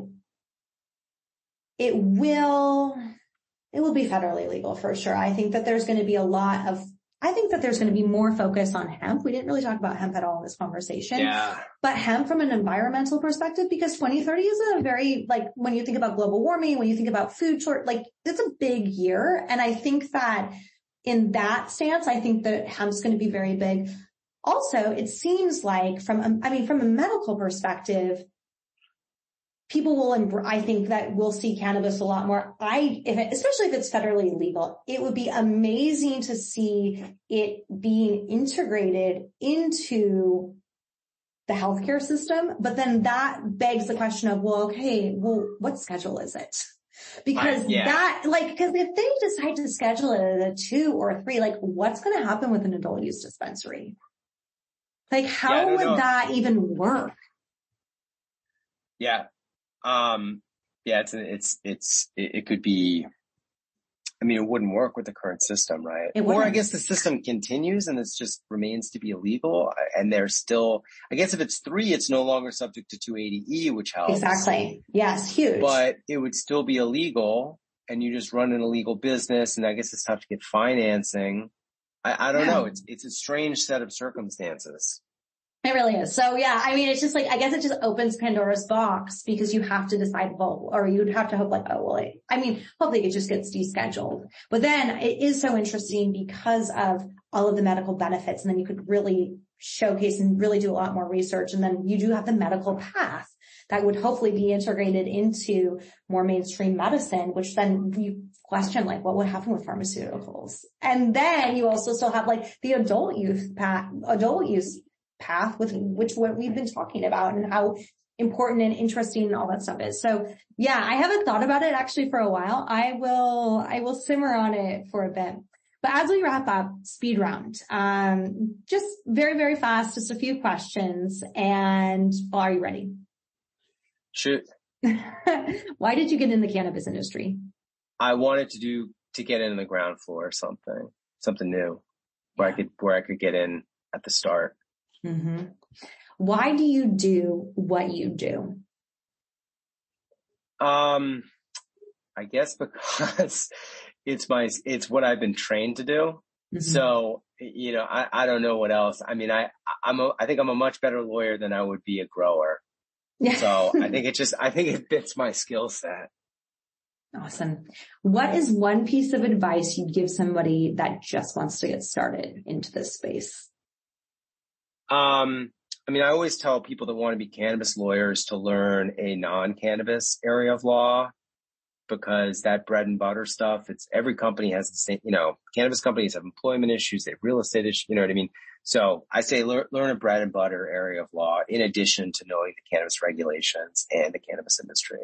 S2: it will, it will be federally legal for sure. I think that there's going to be a lot of, I think that there's going to be more focus on hemp. We didn't really talk about hemp at all in this conversation,
S3: yeah.
S2: but hemp from an environmental perspective, because twenty thirty is a very, like, when you think about global warming, when you think about food short, like, it's a big year. And I think that in that stance, I think that hemp's going to be very big. Also, it seems like from, I mean, from a medical perspective, people will, I think that we'll see cannabis a lot more. I, if it, especially if it's federally legal, it would be amazing to see it being integrated into the healthcare system. But then that begs the question of, well, okay, well, what schedule is it? Because I, yeah. that, like, because if they decide to schedule it at a two or a three, like, what's going to happen with an adult use dispensary? Like, how yeah, would know. that even work?
S3: Yeah. Um, yeah, it's, it's, it's, it, it could be, I mean, it wouldn't work with the current system, right? Or I guess the system continues and it just remains to be illegal. And there's still, I guess if it's three, it's no longer subject to two eighty E, which helps.
S2: Exactly. Yes, huge.
S3: But it would still be illegal and you just run an illegal business. And I guess it's tough to get financing. I, I don't yeah. know. It's, it's a strange set of circumstances.
S2: It really is. So yeah, I mean, it's just like, I guess it just opens Pandora's box because you have to decide, well, or you'd have to hope like, oh, well, it, I mean, hopefully it just gets descheduled. But then it is so interesting because of all of the medical benefits. And then you could really showcase and really do a lot more research. And then you do have the medical path that would hopefully be integrated into more mainstream medicine, which then you question like, what would happen with pharmaceuticals? And then you also still have like the adult use path, adult use path with which what we've been talking about and how important and interesting all that stuff is. So yeah, I haven't thought about it actually for a while. I will, I will simmer on it for a bit. But as we wrap up, speed round, um, just very, very fast, just a few questions. And well, are you ready?
S3: Shoot.
S2: Why did you get in the cannabis industry?
S3: I wanted to do, to get in the ground floor or something, something new where yeah. I could, where I could get in at the start.
S2: Mm-hmm. Why do you do what you do?
S3: Um, I guess because it's my, it's what I've been trained to do. Mm-hmm. So, you know, I, I don't know what else. I mean, I, I'm a, I think I'm a much better lawyer than I would be a grower. Yeah. So I think it just, I think it fits my skill set.
S2: Awesome. What is one piece of advice you'd give somebody that just wants to get started into this space?
S3: Um, I mean, I always tell people that want to be cannabis lawyers to learn a non-cannabis area of law. because that bread and butter stuff, it's every company has the same, you know, cannabis companies have employment issues, they have real estate issues, you know what I mean? So I say learn, learn a bread and butter area of law in addition to knowing the cannabis regulations and the cannabis industry.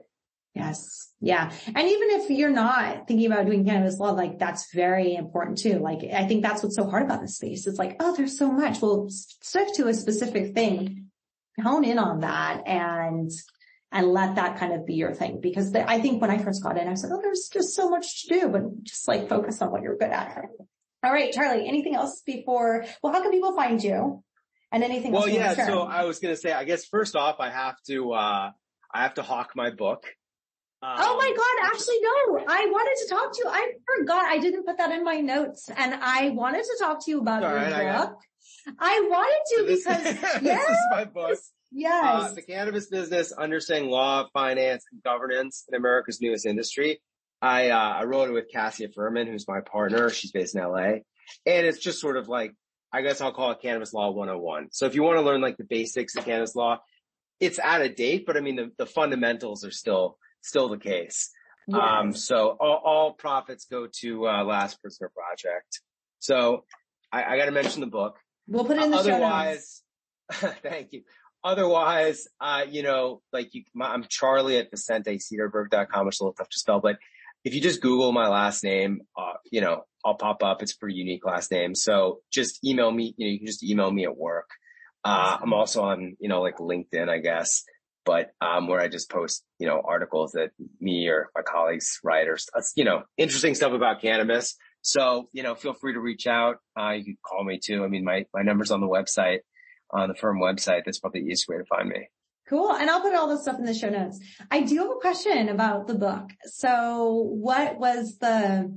S2: Yes. Yeah. And even if you're not thinking about doing cannabis law, like that's very important too. Like, I think that's what's so hard about this space. It's like, oh, there's so much. Well, stick to a specific thing, hone in on that and, and let that kind of be your thing. Because the, I think when I first got in, I was like, oh, there's just so much to do, but just like focus on what you're good at. All right, Charlie, anything else before, well, how can people find you? And anything else?
S3: Well,
S2: you
S3: yeah.
S2: want to share?
S3: So I was going to say, I guess first off, I have to, uh, I have to hawk my book.
S2: Um, oh my God. Actually, no, I wanted to talk to you. I forgot. I didn't put that in my notes and I wanted to talk to you about your
S3: right,
S2: book. I, I wanted to
S3: so this,
S2: because
S3: yes, this is my book.
S2: Yes.
S3: Uh, the Cannabis Business, Understanding Law, Finance, and Governance in America's Newest Industry. I, uh, I wrote it with Cassia Furman, who's my partner. She's based in L A. And it's just sort of like, I guess I'll call it Cannabis Law one oh one. So if you want to learn like the basics of cannabis law, it's out of date, but I mean, the, the fundamentals are still, still the case. Yes. Um, so all, all profits go to, uh, Last Prisoner Project. So I, I got to mention the book.
S2: We'll put it in the
S3: Otherwise,
S2: show notes.
S3: Thank you. Otherwise, uh, you know, like you, my, I'm Charlie at Vicente Cedarberg dot com, which is a little tough to spell, but if you just Google my last name, uh, you know, I'll pop up. It's a pretty unique last name. So just email me, you know, you can just email me at work. Uh, I'm also on, you know, like LinkedIn, I guess, but, um, where I just post, you know, articles that me or my colleagues write or, you know, interesting stuff about cannabis. So, you know, feel free to reach out. Uh, you can call me too. I mean, my, my number's on the website, on the firm website. That's probably the easiest way to find me.
S2: Cool. And I'll put all this stuff in the show notes. I do have a question about the book. So what was the,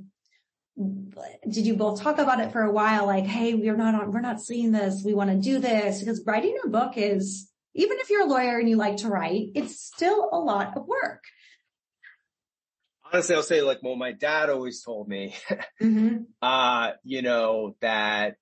S2: did you both talk about it for a while? Like, hey, we're not on, we're not seeing this. We want to do this because writing a book is, even if you're a lawyer and you like to write, it's still a lot of work.
S3: Honestly, I'll say like, well, my dad always told me, mm-hmm. uh, you know, that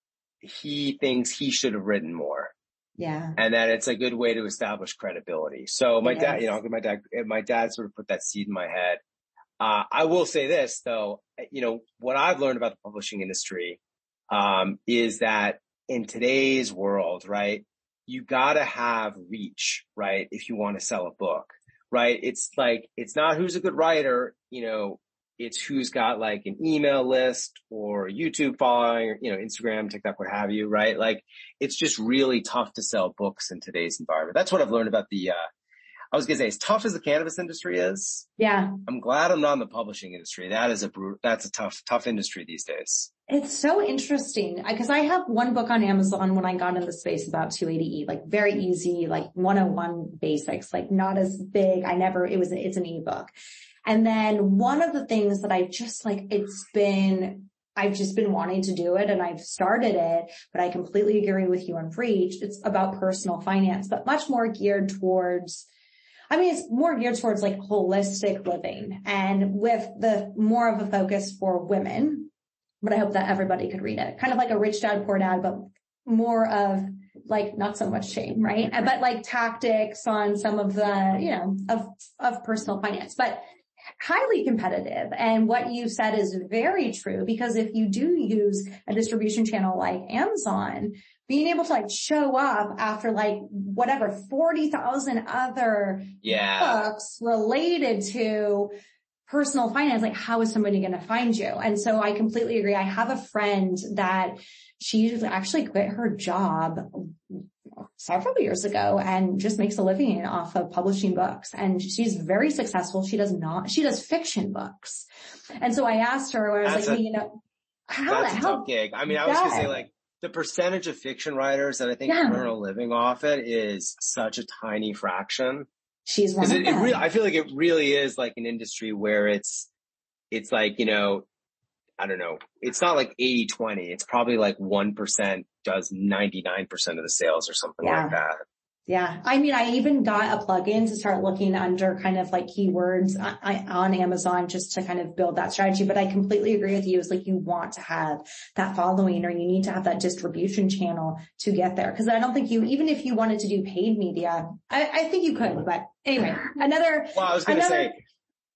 S3: he thinks he should have written more.
S2: Yeah.
S3: And that it's a good way to establish credibility. So my
S2: yes.
S3: dad, you know, my dad, my dad sort of put that seed in my head. Uh, I will say this though, you know, what I've learned about the publishing industry, um, is that in today's world, right, you gotta have reach, right? If you want to sell a book, right? It's like, it's not who's a good writer, you know, it's who's got like an email list or YouTube following, or, you know, Instagram, TikTok, what have you, right? Like it's just really tough to sell books in today's environment. That's what I've learned about the, uh, I was going to say, as tough as the cannabis industry is.
S2: Yeah.
S3: I'm glad I'm not in the publishing industry. That is a, that's a tough, tough industry these days.
S2: It's so interesting because I have one book on Amazon when I got in the space about two eighty E, like very easy, like one oh one basics, like not as big. I never, it was, it's an ebook. And then one of the things that I've just like, it's been, I've just been wanting to do it and I've started it, but I completely agree with you on Reach. It's about personal finance, but much more geared towards, I mean, it's more geared towards like holistic living and with the more of a focus for women, but I hope that everybody could read it. Kind of like a Rich Dad, Poor Dad, but more of like not so much shame, right? But like tactics on some of the, you know, of, of personal finance, but highly competitive. And what you said is very true because if you do use a distribution channel like Amazon, being able to like show up after like whatever forty thousand other
S3: yeah.
S2: books related to personal finance, like how is somebody going to find you? And so I completely agree. I have a friend that she actually quit her job several years ago and just makes a living off of publishing books. And she's very successful. She does not, she does fiction books. And so I asked her, I was
S3: that's
S2: like,
S3: a,
S2: hey, you know, how
S3: that's
S2: the
S3: a
S2: hell?
S3: tough gig. I mean, I was going to say like the percentage of fiction writers that I think
S2: yeah.
S3: earn a living off it is such a tiny fraction.
S2: She's one of
S3: it,
S2: them.
S3: It really, I feel like it really is like an industry where it's, it's like, you know, I don't know. It's not like eighty twenty. It's probably like one percent does ninety-nine percent of the sales or something
S2: yeah.
S3: like that.
S2: Yeah. I mean, I even got a plugin to start looking under kind of like keywords on Amazon just to kind of build that strategy. But I completely agree with you. It's like you want to have that following or you need to have that distribution channel to get there. Cause I don't think you, even if you wanted to do paid media, I, I think you could, but anyway, another.
S3: Well, I was going to say,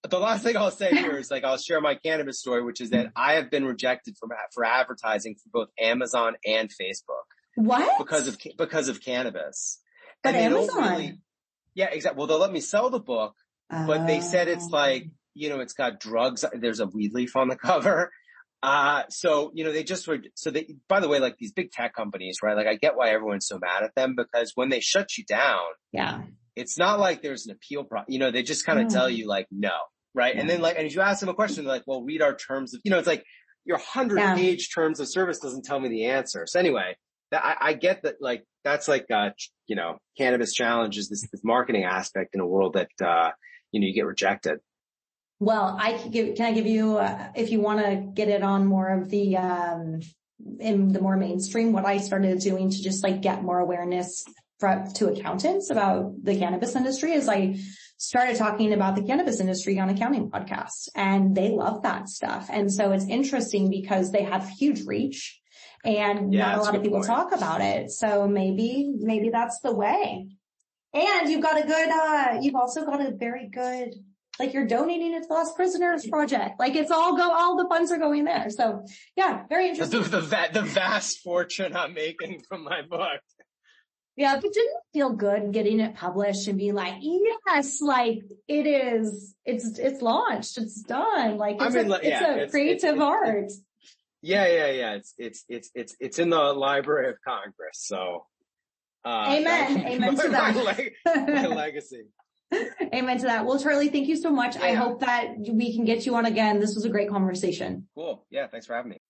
S3: the last thing I'll say here is like, I'll share my cannabis story, which is that I have been rejected from for advertising for both Amazon and Facebook.
S2: What?
S3: Because of, because of cannabis.
S2: But
S3: and
S2: Amazon.
S3: Really, yeah, exactly. Well, they'll let me sell the book, uh, but they said it's like, you know, it's got drugs. There's a weed leaf on the cover. Uh, so, you know, they just were, so they, by the way, like these big tech companies, right? Like I get why everyone's so mad at them, because when they shut you down,
S2: yeah,
S3: it's not like there's an appeal pro, you know, they just kind of mm. tell you like, no, right? Yeah. And then like, and if you ask them a question, they're like, well, read our terms of, you know, it's like your hundred yeah. page terms of service doesn't tell me the answer. So anyway, that, I, I get that, like, that's like, uh, you know, cannabis challenge is this, this marketing aspect in a world that, uh, you know, you get rejected.
S2: Well, I can give, can I give you, uh, if you want to get it on more of the, um, in the more mainstream, what I started doing to just like get more awareness for, to accountants about the cannabis industry is I started talking about the cannabis industry on accounting podcasts, and they love that stuff. And so it's interesting because they have huge reach and yeah, not a lot a of people point. talk about it. So maybe, maybe that's the way. And you've got a good, uh, you've also got a very good, like you're donating it to the Lost Prisoners Project. Like it's all go, all the funds are going there. So yeah, very interesting.
S3: The, the, the vast fortune I'm making from my book.
S2: Yeah, but didn't it feel good getting it published and being like, yes, like it is, it's, it's launched, it's done. Like it's I mean, a, yeah, it's a it's, creative it's, art.
S3: It's, yeah, yeah, yeah. It's, it's, it's, it's, it's in the Library of Congress. So,
S2: uh, amen. Amen
S3: my,
S2: to that.
S3: My, leg, my legacy.
S2: Amen to that. Well, Charlie, thank you so much. Yeah. I hope that we can get you on again. This was a great conversation.
S3: Cool. Yeah. Thanks for having me.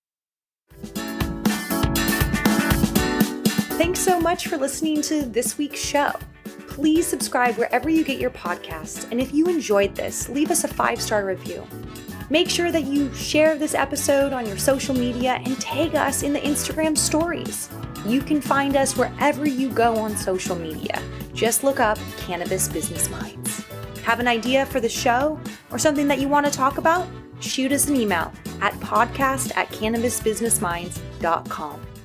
S1: Thanks so much for listening to this week's show. Please subscribe wherever you get your podcasts. And if you enjoyed this, leave us a five-star review. Make sure that you share this episode on your social media and tag us in the Instagram stories. You can find us wherever you go on social media. Just look up Cannabis Business Minds. Have an idea for the show or something that you want to talk about? Shoot us an email at podcast at cannabis business minds dot com.